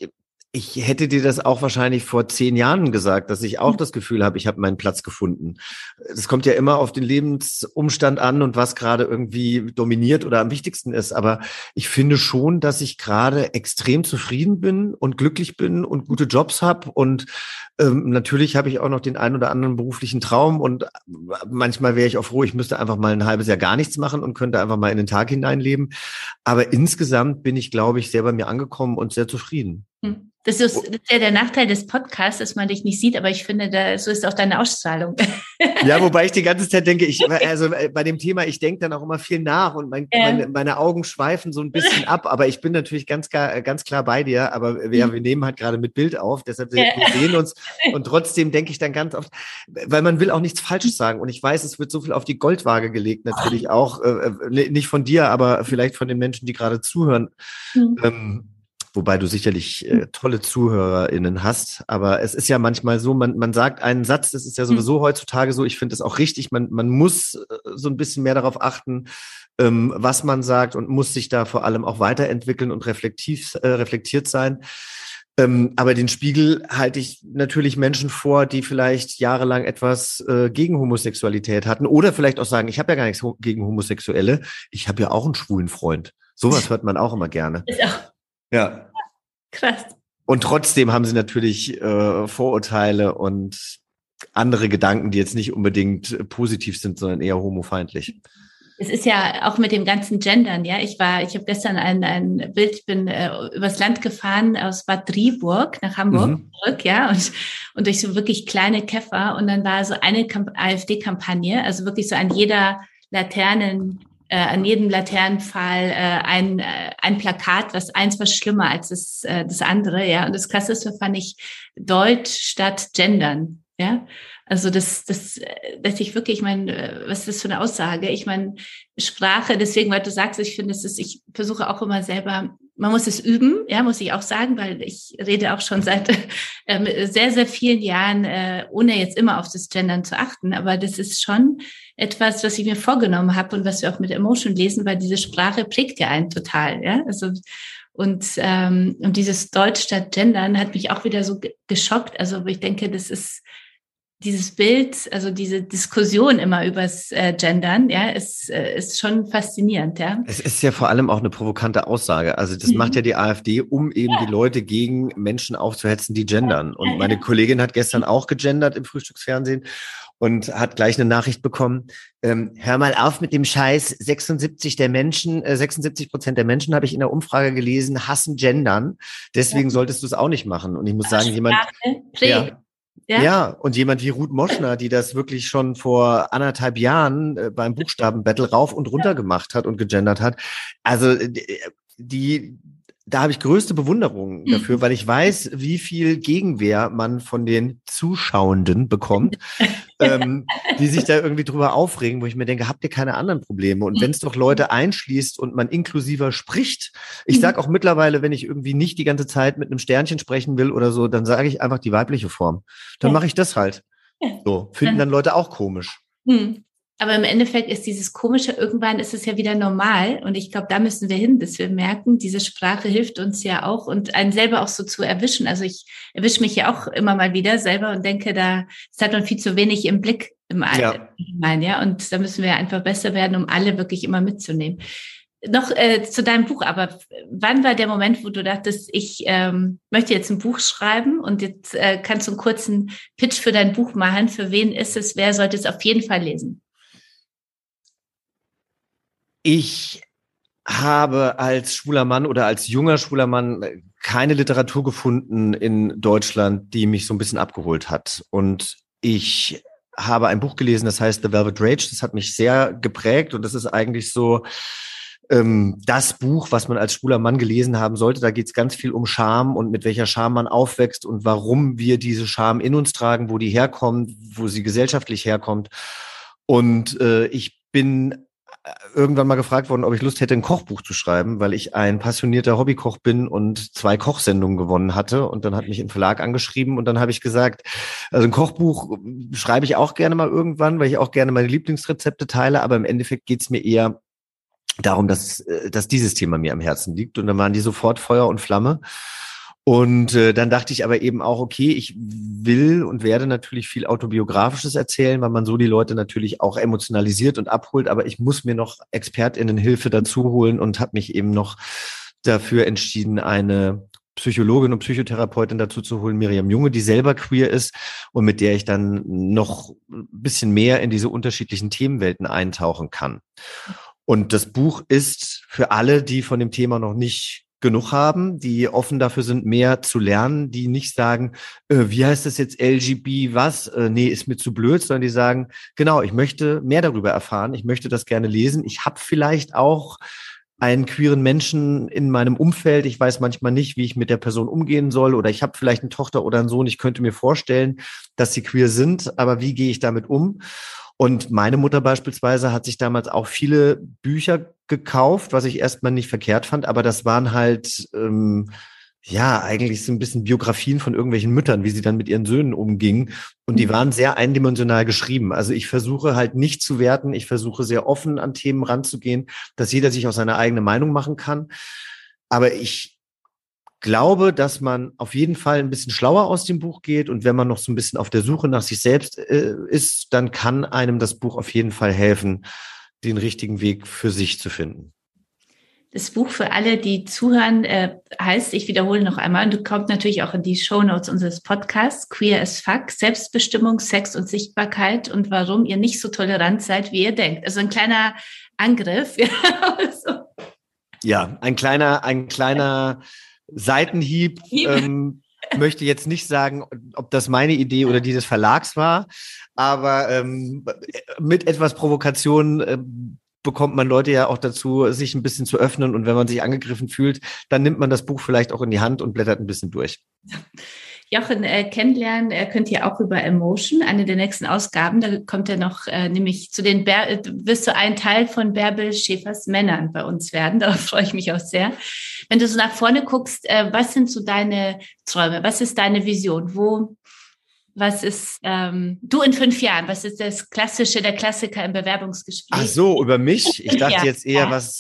S2: Ich hätte dir das auch wahrscheinlich vor 10 Jahren gesagt, dass ich auch das Gefühl habe, ich habe meinen Platz gefunden. Es kommt ja immer auf den Lebensumstand an und was gerade irgendwie dominiert oder am wichtigsten ist. Aber ich finde schon, dass ich gerade extrem zufrieden bin und glücklich bin und gute Jobs habe. Und natürlich habe ich auch noch den einen oder anderen beruflichen Traum. Und manchmal wäre ich auch froh, ich müsste einfach mal ein halbes Jahr gar nichts machen und könnte einfach mal in den Tag hineinleben. Aber insgesamt bin ich, glaube ich, sehr bei mir angekommen und sehr zufrieden.
S1: Das ist ja der Nachteil des Podcasts, dass man dich nicht sieht, aber ich finde, so ist auch deine Ausstrahlung.
S2: Ja, wobei ich die ganze Zeit denke, also bei dem Thema, ich denke dann auch immer viel nach und meine Augen schweifen so ein bisschen ab, aber ich bin natürlich ganz klar bei dir, aber wir nehmen halt gerade mit Bild auf, deshalb wir sehen uns und trotzdem denke ich dann ganz oft, weil man will auch nichts Falsches sagen und ich weiß, es wird so viel auf die Goldwaage gelegt, natürlich auch, nicht von dir, aber vielleicht von den Menschen, die gerade zuhören. Wobei du sicherlich tolle ZuhörerInnen hast. Aber es ist ja manchmal so, man sagt einen Satz, das ist ja sowieso heutzutage so, ich finde es auch richtig, man muss so ein bisschen mehr darauf achten, was man sagt und muss sich da vor allem auch weiterentwickeln und reflektiert sein. Aber den Spiegel halte ich natürlich Menschen vor, die vielleicht jahrelang etwas gegen Homosexualität hatten oder vielleicht auch sagen, ich habe ja gar nichts gegen Homosexuelle, ich habe ja auch einen schwulen Freund. Sowas hört man auch immer gerne.
S1: Ist auch
S2: Ja.
S1: krass.
S2: Und trotzdem haben sie natürlich Vorurteile und andere Gedanken, die jetzt nicht unbedingt positiv sind, sondern eher homofeindlich.
S1: Es ist ja auch mit dem ganzen Gendern, ja. Ich habe gestern ein Bild, ich bin übers Land gefahren aus Bad Driburg nach Hamburg zurück, ja, und durch so wirklich kleine Käfer und dann war so eine AfD-Kampagne, also wirklich so an jedem Laternenpfahl ein Plakat, eins war schlimmer als das andere, ja. Und das Krasseste fand ich Deutsch statt Gendern, ja. Also dass ich wirklich, ich meine, was ist das für eine Aussage? Ich meine, Sprache, deswegen, weil du sagst, ich finde, ich versuche auch immer selber, man muss es üben, ja, muss ich auch sagen, weil ich rede auch schon seit sehr, sehr vielen Jahren, ohne jetzt immer auf das Gendern zu achten. Aber das ist schon etwas, was ich mir vorgenommen habe und was wir auch mit Emotion lesen, weil diese Sprache prägt ja einen total, ja. Also und dieses Deutsch statt Gendern hat mich auch wieder so geschockt. Also ich denke, das ist dieses Bild, also diese Diskussion immer übers Gendern, ja, ist schon faszinierend, ja.
S2: Es ist ja vor allem auch eine provokante Aussage. Also das macht ja die AfD, um eben die Leute gegen Menschen aufzuhetzen, die gendern. Und meine Kollegin hat gestern auch gegendert im Frühstücksfernsehen und hat gleich eine Nachricht bekommen. Hör mal auf mit dem Scheiß. 76% der Menschen habe ich in der Umfrage gelesen, hassen Gendern. Deswegen solltest du es auch nicht machen. Und ich muss sagen, Ja, und jemand wie Ruth Moschner, die das wirklich schon vor 1,5 Jahren beim Buchstabenbattle rauf und runter gemacht hat und gegendert hat. Also da habe ich größte Bewunderung dafür, weil ich weiß, wie viel Gegenwehr man von den Zuschauenden bekommt, die sich da irgendwie drüber aufregen, wo ich mir denke, habt ihr keine anderen Probleme? Und wenn es doch Leute einschließt und man inklusiver spricht, ich sage auch mittlerweile, wenn ich irgendwie nicht die ganze Zeit mit einem Sternchen sprechen will oder so, dann sage ich einfach die weibliche Form. Dann mache ich das halt. So, finden dann Leute auch komisch.
S1: Aber im Endeffekt ist dieses Komische, irgendwann ist es ja wieder normal. Und ich glaube, da müssen wir hin, bis wir merken, diese Sprache hilft uns ja auch und einen selber auch so zu erwischen. Also ich erwische mich ja auch immer mal wieder selber und denke, das hat man viel zu wenig im Blick im Allgemeinen, ja. Und da müssen wir einfach besser werden, um alle wirklich immer mitzunehmen. Noch zu deinem Buch, aber wann war der Moment, wo du dachtest, ich möchte jetzt ein Buch schreiben und jetzt kannst du einen kurzen Pitch für dein Buch machen? Für wen ist es? Wer sollte es auf jeden Fall lesen?
S2: Ich habe als schwuler Mann oder als junger schwuler Mann keine Literatur gefunden in Deutschland, die mich so ein bisschen abgeholt hat. Und ich habe ein Buch gelesen, das heißt The Velvet Rage. Das hat mich sehr geprägt und das ist eigentlich so das Buch, was man als schwuler Mann gelesen haben sollte. Da geht es ganz viel um Scham und mit welcher Scham man aufwächst und warum wir diese Scham in uns tragen, wo die herkommt, wo sie gesellschaftlich herkommt. Und ich bin irgendwann mal gefragt worden, ob ich Lust hätte, ein Kochbuch zu schreiben, weil ich ein passionierter Hobbykoch bin und 2 Kochsendungen gewonnen hatte. Und dann hat mich ein Verlag angeschrieben und dann habe ich gesagt, also ein Kochbuch schreibe ich auch gerne mal irgendwann, weil ich auch gerne meine Lieblingsrezepte teile, aber im Endeffekt geht es mir eher darum, dass dieses Thema mir am Herzen liegt. Und dann waren die sofort Feuer und Flamme. Und dann dachte ich aber eben auch, okay, ich will und werde natürlich viel Autobiografisches erzählen, weil man so die Leute natürlich auch emotionalisiert und abholt. Aber ich muss mir noch ExpertInnen-Hilfe dazu holen und habe mich eben noch dafür entschieden, eine Psychologin und Psychotherapeutin dazu zu holen, Miriam Junge, die selber queer ist und mit der ich dann noch ein bisschen mehr in diese unterschiedlichen Themenwelten eintauchen kann. Und das Buch ist für alle, die von dem Thema noch nicht genug haben, die offen dafür sind, mehr zu lernen, die nicht sagen, wie heißt das jetzt LGB, was? Nee, ist mir zu blöd, sondern die sagen, genau, ich möchte mehr darüber erfahren, ich möchte das gerne lesen. Ich habe vielleicht auch einen queeren Menschen in meinem Umfeld. Ich weiß manchmal nicht, wie ich mit der Person umgehen soll, oder ich habe vielleicht eine Tochter oder einen Sohn. Ich könnte mir vorstellen, dass sie queer sind, aber wie gehe ich damit um? Und meine Mutter beispielsweise hat sich damals auch viele Bücher gekauft, was ich erstmal nicht verkehrt fand, aber das waren halt ja eigentlich so ein bisschen Biografien von irgendwelchen Müttern, wie sie dann mit ihren Söhnen umgingen. Und die waren sehr eindimensional geschrieben. Also ich versuche halt nicht zu werten, ich versuche sehr offen an Themen ranzugehen, dass jeder sich auch seine eigene Meinung machen kann. Aber ich glaube, dass man auf jeden Fall ein bisschen schlauer aus dem Buch geht, und wenn man noch so ein bisschen auf der Suche nach sich selbst ist, dann kann einem das Buch auf jeden Fall helfen, den richtigen Weg für sich zu finden.
S1: Das Buch für alle, die zuhören, heißt, ich wiederhole noch einmal, und du kommst natürlich auch in die Shownotes unseres Podcasts, Queer as Fuck, Selbstbestimmung, Sex und Sichtbarkeit und warum ihr nicht so tolerant seid, wie ihr denkt. Also ein kleiner Angriff.
S2: Ja, ein kleiner Seitenhieb. Möchte jetzt nicht sagen, ob das meine Idee oder die des Verlags war, aber mit etwas Provokation bekommt man Leute ja auch dazu, sich ein bisschen zu öffnen, und wenn man sich angegriffen fühlt, dann nimmt man das Buch vielleicht auch in die Hand und blättert ein bisschen durch.
S1: Jochen, kennenlernen könnt ihr auch über Emotion, eine der nächsten Ausgaben. Da kommt er noch nämlich zu den, wirst du ein Teil von Bärbel Schäfers Männern bei uns werden. Darauf freue ich mich auch sehr. Wenn du so nach vorne guckst, was sind so deine Träume? Was ist deine Vision? Was ist du in 5 Jahren? Was ist der Klassiker im Bewerbungsgespräch?
S2: Ach so, über mich? Ich dachte jetzt eher,
S1: ja.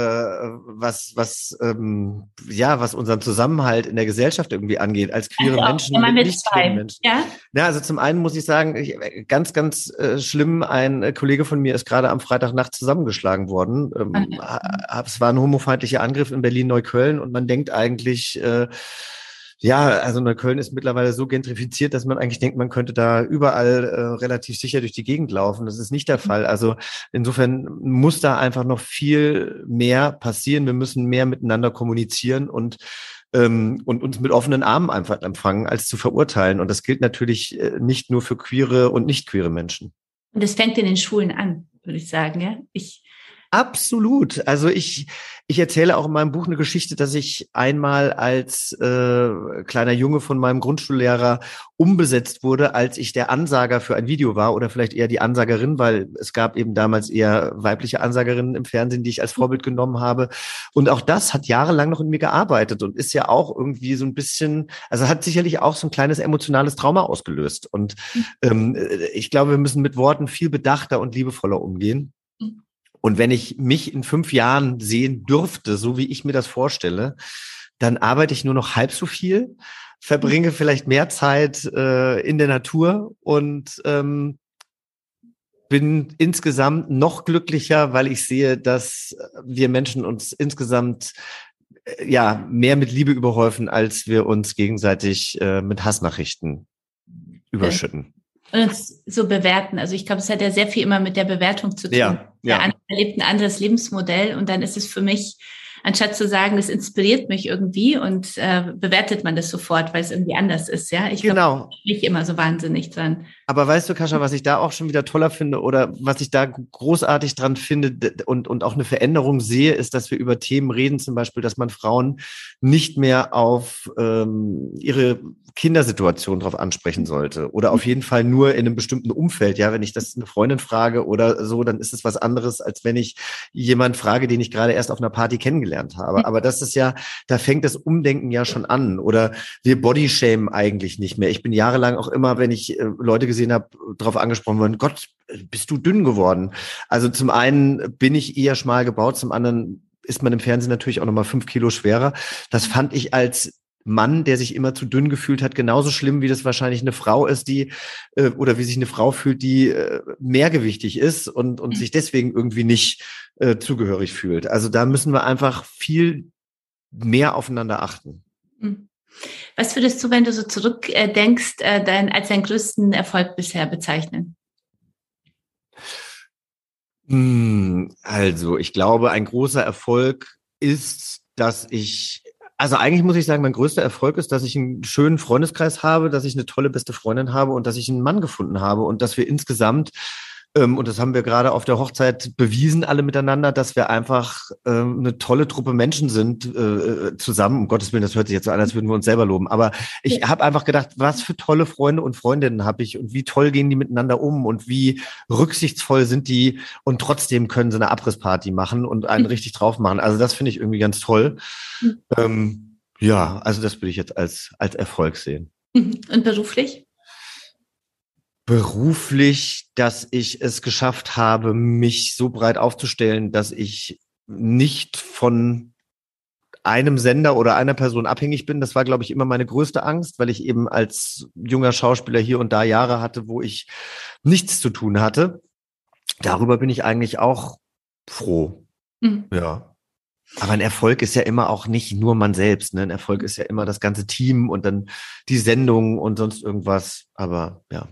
S2: was unseren Zusammenhalt in der Gesellschaft irgendwie angeht, als queere Menschen
S1: mit
S2: nicht queeren Menschen.
S1: Ja?
S2: Ja, also zum einen muss ich sagen, ganz schlimm, ein Kollege von mir ist gerade am Freitagnacht zusammengeschlagen worden. Es war ein homofeindlicher Angriff in Berlin-Neukölln, und man denkt eigentlich, ja, also Neukölln ist mittlerweile so gentrifiziert, dass man eigentlich denkt, man könnte da überall relativ sicher durch die Gegend laufen. Das ist nicht der Fall. Also insofern muss da einfach noch viel mehr passieren. Wir müssen mehr miteinander kommunizieren und uns mit offenen Armen einfach empfangen, als zu verurteilen. Und das gilt natürlich nicht nur für queere und nicht queere Menschen.
S1: Und das fängt in den Schulen an, würde ich sagen, ja.
S2: Absolut. Also ich erzähle auch in meinem Buch eine Geschichte, dass ich einmal als kleiner Junge von meinem Grundschullehrer umbesetzt wurde, als ich der Ansager für ein Video war, oder vielleicht eher die Ansagerin, weil es gab eben damals eher weibliche Ansagerinnen im Fernsehen, die ich als Vorbild genommen habe. Und auch das hat jahrelang noch in mir gearbeitet und ist ja auch irgendwie so ein bisschen, also hat sicherlich auch so ein kleines emotionales Trauma ausgelöst. Und ich glaube, wir müssen mit Worten viel bedachter und liebevoller umgehen. Und wenn ich mich in 5 Jahren sehen dürfte, so wie ich mir das vorstelle, dann arbeite ich nur noch halb so viel, verbringe vielleicht mehr Zeit in der Natur und bin insgesamt noch glücklicher, weil ich sehe, dass wir Menschen uns insgesamt mehr mit Liebe überhäufen, als wir uns gegenseitig mit Hassnachrichten überschütten.
S1: Und uns so bewerten. Also ich glaube, es hat ja sehr viel immer mit der Bewertung zu tun.
S2: Ja.
S1: Der andere lebt ein anderes Lebensmodell, und dann ist es für mich, anstatt zu sagen, das inspiriert mich irgendwie, und bewertet man das sofort, weil es irgendwie anders ist. Ja, ich glaube nicht immer so wahnsinnig dran.
S2: Aber weißt du, Kasia, was ich da auch schon wieder toller finde oder was ich da großartig dran finde und auch eine Veränderung sehe, ist, dass wir über Themen reden, zum Beispiel, dass man Frauen nicht mehr auf ihre Kindersituation drauf ansprechen sollte oder auf jeden Fall nur in einem bestimmten Umfeld. Ja, wenn ich das eine Freundin frage oder so, dann ist es was anderes, als wenn ich jemand frage, den ich gerade erst auf einer Party kennengelernt habe. Aber das ist ja, da fängt das Umdenken ja schon an. Oder wir bodyshamen eigentlich nicht mehr. Ich bin jahrelang auch immer, wenn ich Leute gesehen habe, darauf angesprochen worden, Gott, bist du dünn geworden? Also zum einen bin ich eher schmal gebaut, zum anderen ist man im Fernsehen natürlich auch nochmal 5 Kilo schwerer. Das fand ich als Mann, der sich immer zu dünn gefühlt hat, genauso schlimm, wie das wahrscheinlich eine Frau ist, die oder wie sich eine Frau fühlt, die mehrgewichtig ist und sich deswegen irgendwie nicht zugehörig fühlt. Also da müssen wir einfach viel mehr aufeinander achten.
S1: Was würdest du, wenn du so zurückdenkst, als deinen größten Erfolg bisher bezeichnen?
S2: Also, ich glaube, ein großer Erfolg ist, also eigentlich muss ich sagen, mein größter Erfolg ist, dass ich einen schönen Freundeskreis habe, dass ich eine tolle beste Freundin habe und dass ich einen Mann gefunden habe und dass wir insgesamt, und das haben wir gerade auf der Hochzeit bewiesen, alle miteinander, dass wir einfach eine tolle Truppe Menschen sind zusammen. Um Gottes Willen, das hört sich jetzt so an, als würden wir uns selber loben. Aber ich habe einfach gedacht, was für tolle Freunde und Freundinnen habe ich und wie toll gehen die miteinander um und wie rücksichtsvoll sind die und trotzdem können sie eine Abrissparty machen und einen richtig drauf machen. Also das finde ich irgendwie ganz toll. Ja, also das würde ich jetzt als Erfolg sehen.
S1: Und beruflich?
S2: Beruflich, dass ich es geschafft habe, mich so breit aufzustellen, dass ich nicht von einem Sender oder einer Person abhängig bin. Das war, glaube ich, immer meine größte Angst, weil ich eben als junger Schauspieler hier und da Jahre hatte, wo ich nichts zu tun hatte. Darüber bin ich eigentlich auch froh. Ja. Aber ein Erfolg ist ja immer auch nicht nur man selbst, ne? Ein Erfolg ist ja immer das ganze Team und dann die Sendung und sonst irgendwas. Aber ja.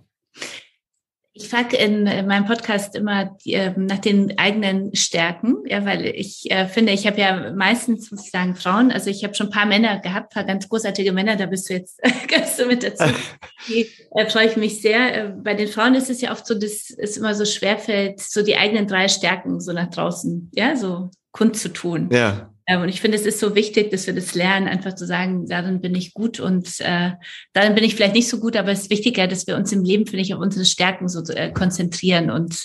S1: Ich frage in meinem Podcast immer nach den eigenen Stärken, ja, weil ich finde, ich habe ja meistens, muss ich sagen, Frauen, also ich habe schon ein paar Männer gehabt, ein paar ganz großartige Männer, da bist du jetzt gehst du mit dazu. Freue ich mich sehr. Bei den Frauen ist es ja oft so, dass es immer so schwerfällt, so die eigenen 3 Stärken so nach draußen, ja, so kundzutun.
S2: Ja.
S1: Und ich finde, es ist so wichtig, dass wir das lernen, einfach zu sagen, darin bin ich gut und darin bin ich vielleicht nicht so gut, aber es ist wichtiger, dass wir uns im Leben, finde ich, auf unsere Stärken so konzentrieren und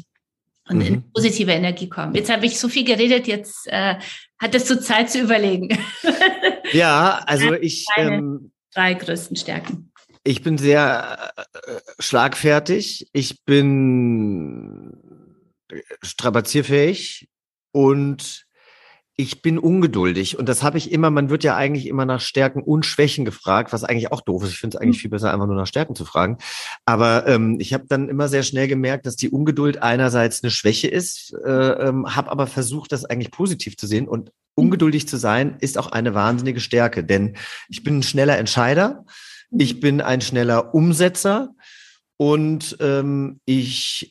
S1: in positive Energie kommen. Jetzt habe ich so viel geredet, jetzt hattest du Zeit zu überlegen.
S2: Ja, also ich
S1: 3 größten Stärken.
S2: Ich bin sehr schlagfertig, ich bin strapazierfähig und ich bin ungeduldig und das habe ich immer, man wird ja eigentlich immer nach Stärken und Schwächen gefragt, was eigentlich auch doof ist. Ich finde es eigentlich viel besser, einfach nur nach Stärken zu fragen. Aber ich habe dann immer sehr schnell gemerkt, dass die Ungeduld einerseits eine Schwäche ist, habe aber versucht, das eigentlich positiv zu sehen. Und ungeduldig zu sein, ist auch eine wahnsinnige Stärke, denn ich bin ein schneller Entscheider, ich bin ein schneller Umsetzer. Und ich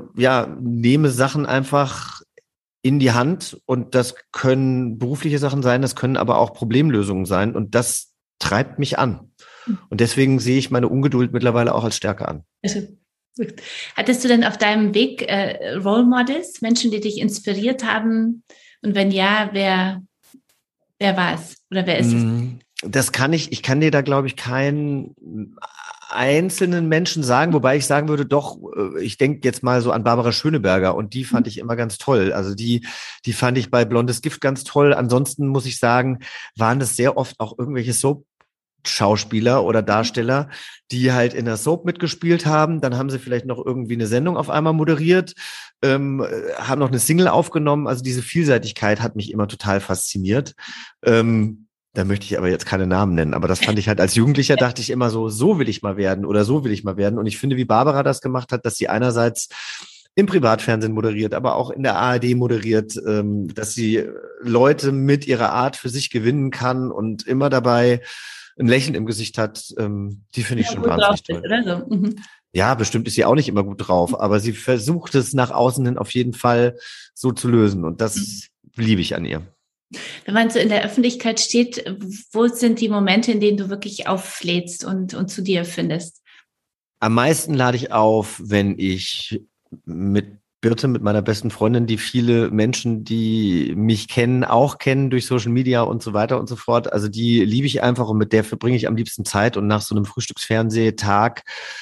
S2: nehme Sachen einfach in die Hand und das können berufliche Sachen sein, das können aber auch Problemlösungen sein und das treibt mich an. Und deswegen sehe ich meine Ungeduld mittlerweile auch als Stärke an.
S1: Also, hattest du denn auf deinem Weg Role Models, Menschen, die dich inspiriert haben? Und wenn ja, wer war es oder wer ist es?
S2: Das kann ich kann dir da, glaube ich, keinen einzelnen Menschen sagen, wobei ich sagen würde, doch, ich denke jetzt mal so an Barbara Schöneberger und die fand ich immer ganz toll. Also die fand ich bei Blondes Gift ganz toll. Ansonsten muss ich sagen, waren das sehr oft auch irgendwelche Soap-Schauspieler oder Darsteller, die halt in der Soap mitgespielt haben. Dann haben sie vielleicht noch irgendwie eine Sendung auf einmal moderiert, haben noch eine Single aufgenommen. Also diese Vielseitigkeit hat mich immer total fasziniert. Da möchte ich aber jetzt keine Namen nennen, aber das fand ich halt als Jugendlicher, dachte ich immer so will ich mal werden oder so will ich mal werden. Und ich finde, wie Barbara das gemacht hat, dass sie einerseits im Privatfernsehen moderiert, aber auch in der ARD moderiert, dass sie Leute mit ihrer Art für sich gewinnen kann und immer dabei ein Lächeln im Gesicht hat, die finde ich schon wahnsinnig toll. Oder so. Ja, bestimmt ist sie auch nicht immer gut drauf, aber sie versucht es nach außen hin auf jeden Fall so zu lösen und das liebe ich an ihr.
S1: Wenn man so in der Öffentlichkeit steht, wo sind die Momente, in denen du wirklich auflädst und zu dir findest?
S2: Am meisten lade ich auf, wenn ich mit Birte, mit meiner besten Freundin, die viele Menschen, die mich kennen, auch kennen durch Social Media und so weiter und so fort. Also die liebe ich einfach und mit der verbringe ich am liebsten Zeit. Und nach so einem Frühstücksfernsehtag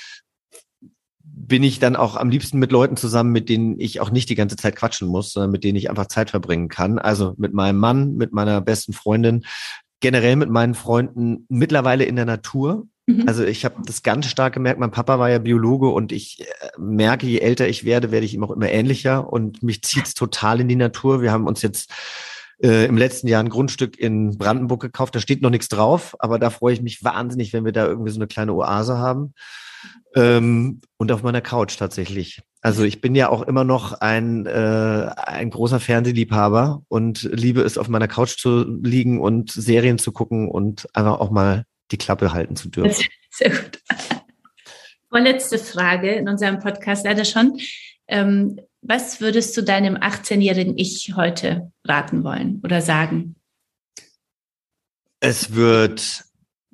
S2: bin ich dann auch am liebsten mit Leuten zusammen, mit denen ich auch nicht die ganze Zeit quatschen muss, sondern mit denen ich einfach Zeit verbringen kann. Also mit meinem Mann, mit meiner besten Freundin, generell mit meinen Freunden, mittlerweile in der Natur. Also ich habe das ganz stark gemerkt, mein Papa war ja Biologe und ich merke, je älter ich werde ich ihm auch immer ähnlicher und mich zieht's total in die Natur. Wir haben uns jetzt im letzten Jahr ein Grundstück in Brandenburg gekauft. Da steht noch nichts drauf, aber da freue ich mich wahnsinnig, wenn wir da irgendwie so eine kleine Oase haben. Und auf meiner Couch tatsächlich. Also ich bin ja auch immer noch ein großer Fernsehliebhaber und liebe es, auf meiner Couch zu liegen und Serien zu gucken und einfach auch mal die Klappe halten zu dürfen.
S1: Sehr gut. Vorletzte Frage in unserem Podcast leider schon. Was würdest du deinem 18-jährigen Ich heute raten wollen oder sagen?
S2: Es wird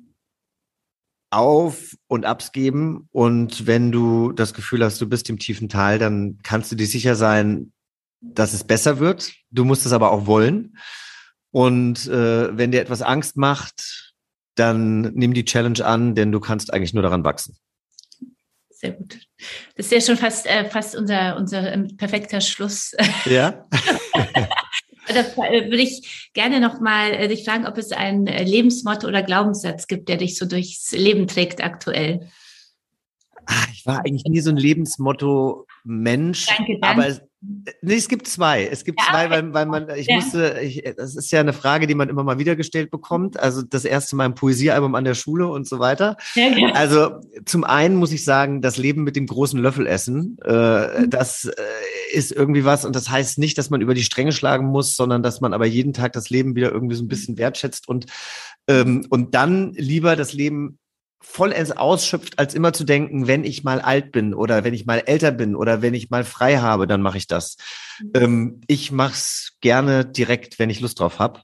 S2: Auf- und Abs geben. Und wenn du das Gefühl hast, du bist im tiefen Tal, dann kannst du dir sicher sein, dass es besser wird. Du musst es aber auch wollen. Und wenn dir etwas Angst macht, dann nimm die Challenge an, denn du kannst eigentlich nur daran wachsen.
S1: Sehr gut. Das ist ja schon fast unser perfekter Schluss.
S2: Ja.
S1: Da würde ich gerne nochmal dich fragen, ob es ein Lebensmotto oder Glaubenssatz gibt, der dich so durchs Leben trägt aktuell.
S2: Ich war eigentlich nie so ein Lebensmotto-Mensch.
S1: Danke.
S2: Aber es gibt zwei. Es gibt zwei, weil man, das ist ja eine Frage, die man immer mal wieder gestellt bekommt. Also das erste Mal im Poesiealbum an der Schule und so weiter. Ja. Also zum einen muss ich sagen, das Leben mit dem großen Löffel essen, das ist irgendwie was. Und das heißt nicht, dass man über die Stränge schlagen muss, sondern dass man aber jeden Tag das Leben wieder irgendwie so ein bisschen wertschätzt und dann lieber das Leben vollends ausschöpft, als immer zu denken, wenn ich mal alt bin oder wenn ich mal älter bin oder wenn ich mal frei habe, dann mache ich das. Ich mache es gerne direkt, wenn ich Lust drauf habe.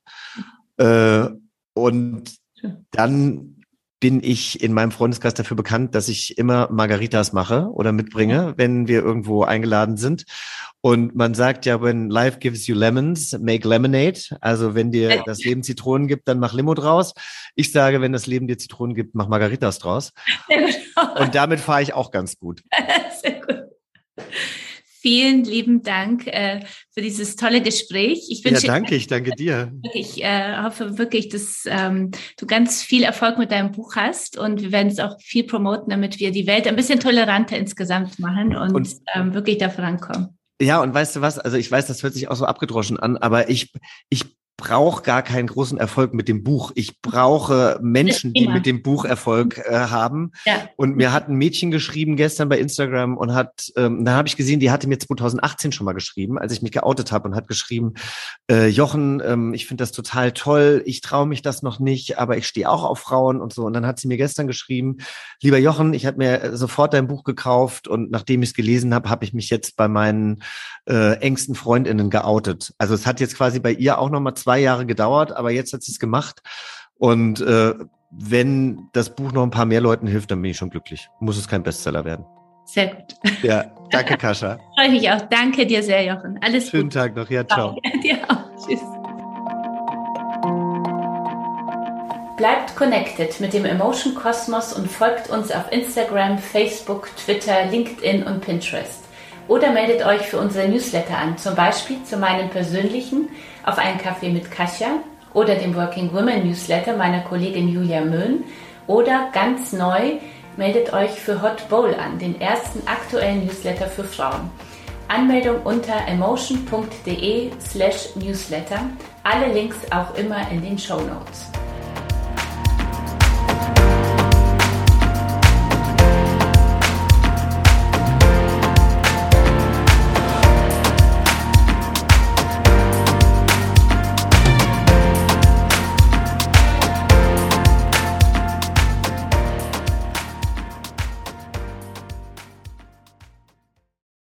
S2: Und dann bin ich in meinem Freundeskreis dafür bekannt, dass ich immer Margaritas mache oder mitbringe, wenn wir irgendwo eingeladen sind. Und man sagt ja, when life gives you lemons, make lemonade. Also wenn dir das Leben Zitronen gibt, dann mach Limo draus. Ich sage, wenn das Leben dir Zitronen gibt, mach Margaritas draus. Und damit fahre ich auch ganz gut.
S1: Sehr gut. Vielen lieben Dank für dieses tolle Gespräch. Ich
S2: danke dir.
S1: Ich hoffe wirklich, dass du ganz viel Erfolg mit deinem Buch hast und wir werden es auch viel promoten, damit wir die Welt ein bisschen toleranter insgesamt machen und wirklich da vorankommen.
S2: Ja, und weißt du was? Also ich weiß, das hört sich auch so abgedroschen an, aber ich brauche gar keinen großen Erfolg mit dem Buch. Ich brauche Menschen, die mit dem Buch Erfolg haben. Ja. Und mir hat ein Mädchen geschrieben gestern bei Instagram und dann habe ich gesehen, die hatte mir 2018 schon mal geschrieben, als ich mich geoutet habe und hat geschrieben, Jochen, ich finde das total toll, ich traue mich das noch nicht, aber ich stehe auch auf Frauen und so. Und dann hat sie mir gestern geschrieben, lieber Jochen, ich habe mir sofort dein Buch gekauft und nachdem ich es gelesen habe, habe ich mich jetzt bei meinen engsten FreundInnen geoutet. Also es hat jetzt quasi bei ihr auch nochmal 2 Jahre gedauert, aber jetzt hat sie es gemacht. Und wenn das Buch noch ein paar mehr Leuten hilft, dann bin ich schon glücklich. Muss es kein Bestseller werden.
S1: Sehr gut.
S2: Ja, danke, Kascha.
S1: Freue mich auch. Danke dir sehr, Jochen. Alles
S2: Schönen Tag noch. Ja, ciao.
S1: Dir auch. Tschüss. Bleibt connected mit dem Emotion Kosmos und folgt uns auf Instagram, Facebook, Twitter, LinkedIn und Pinterest. Oder meldet euch für unsere Newsletter an, zum Beispiel zu meinem persönlichen auf einen Kaffee mit Kasia oder dem Working Women Newsletter meiner Kollegin Julia Möhn oder ganz neu, meldet euch für Hot Bowl an, den ersten aktuellen Newsletter für Frauen. Anmeldung unter emotion.de/newsletter, alle Links auch immer in den Shownotes.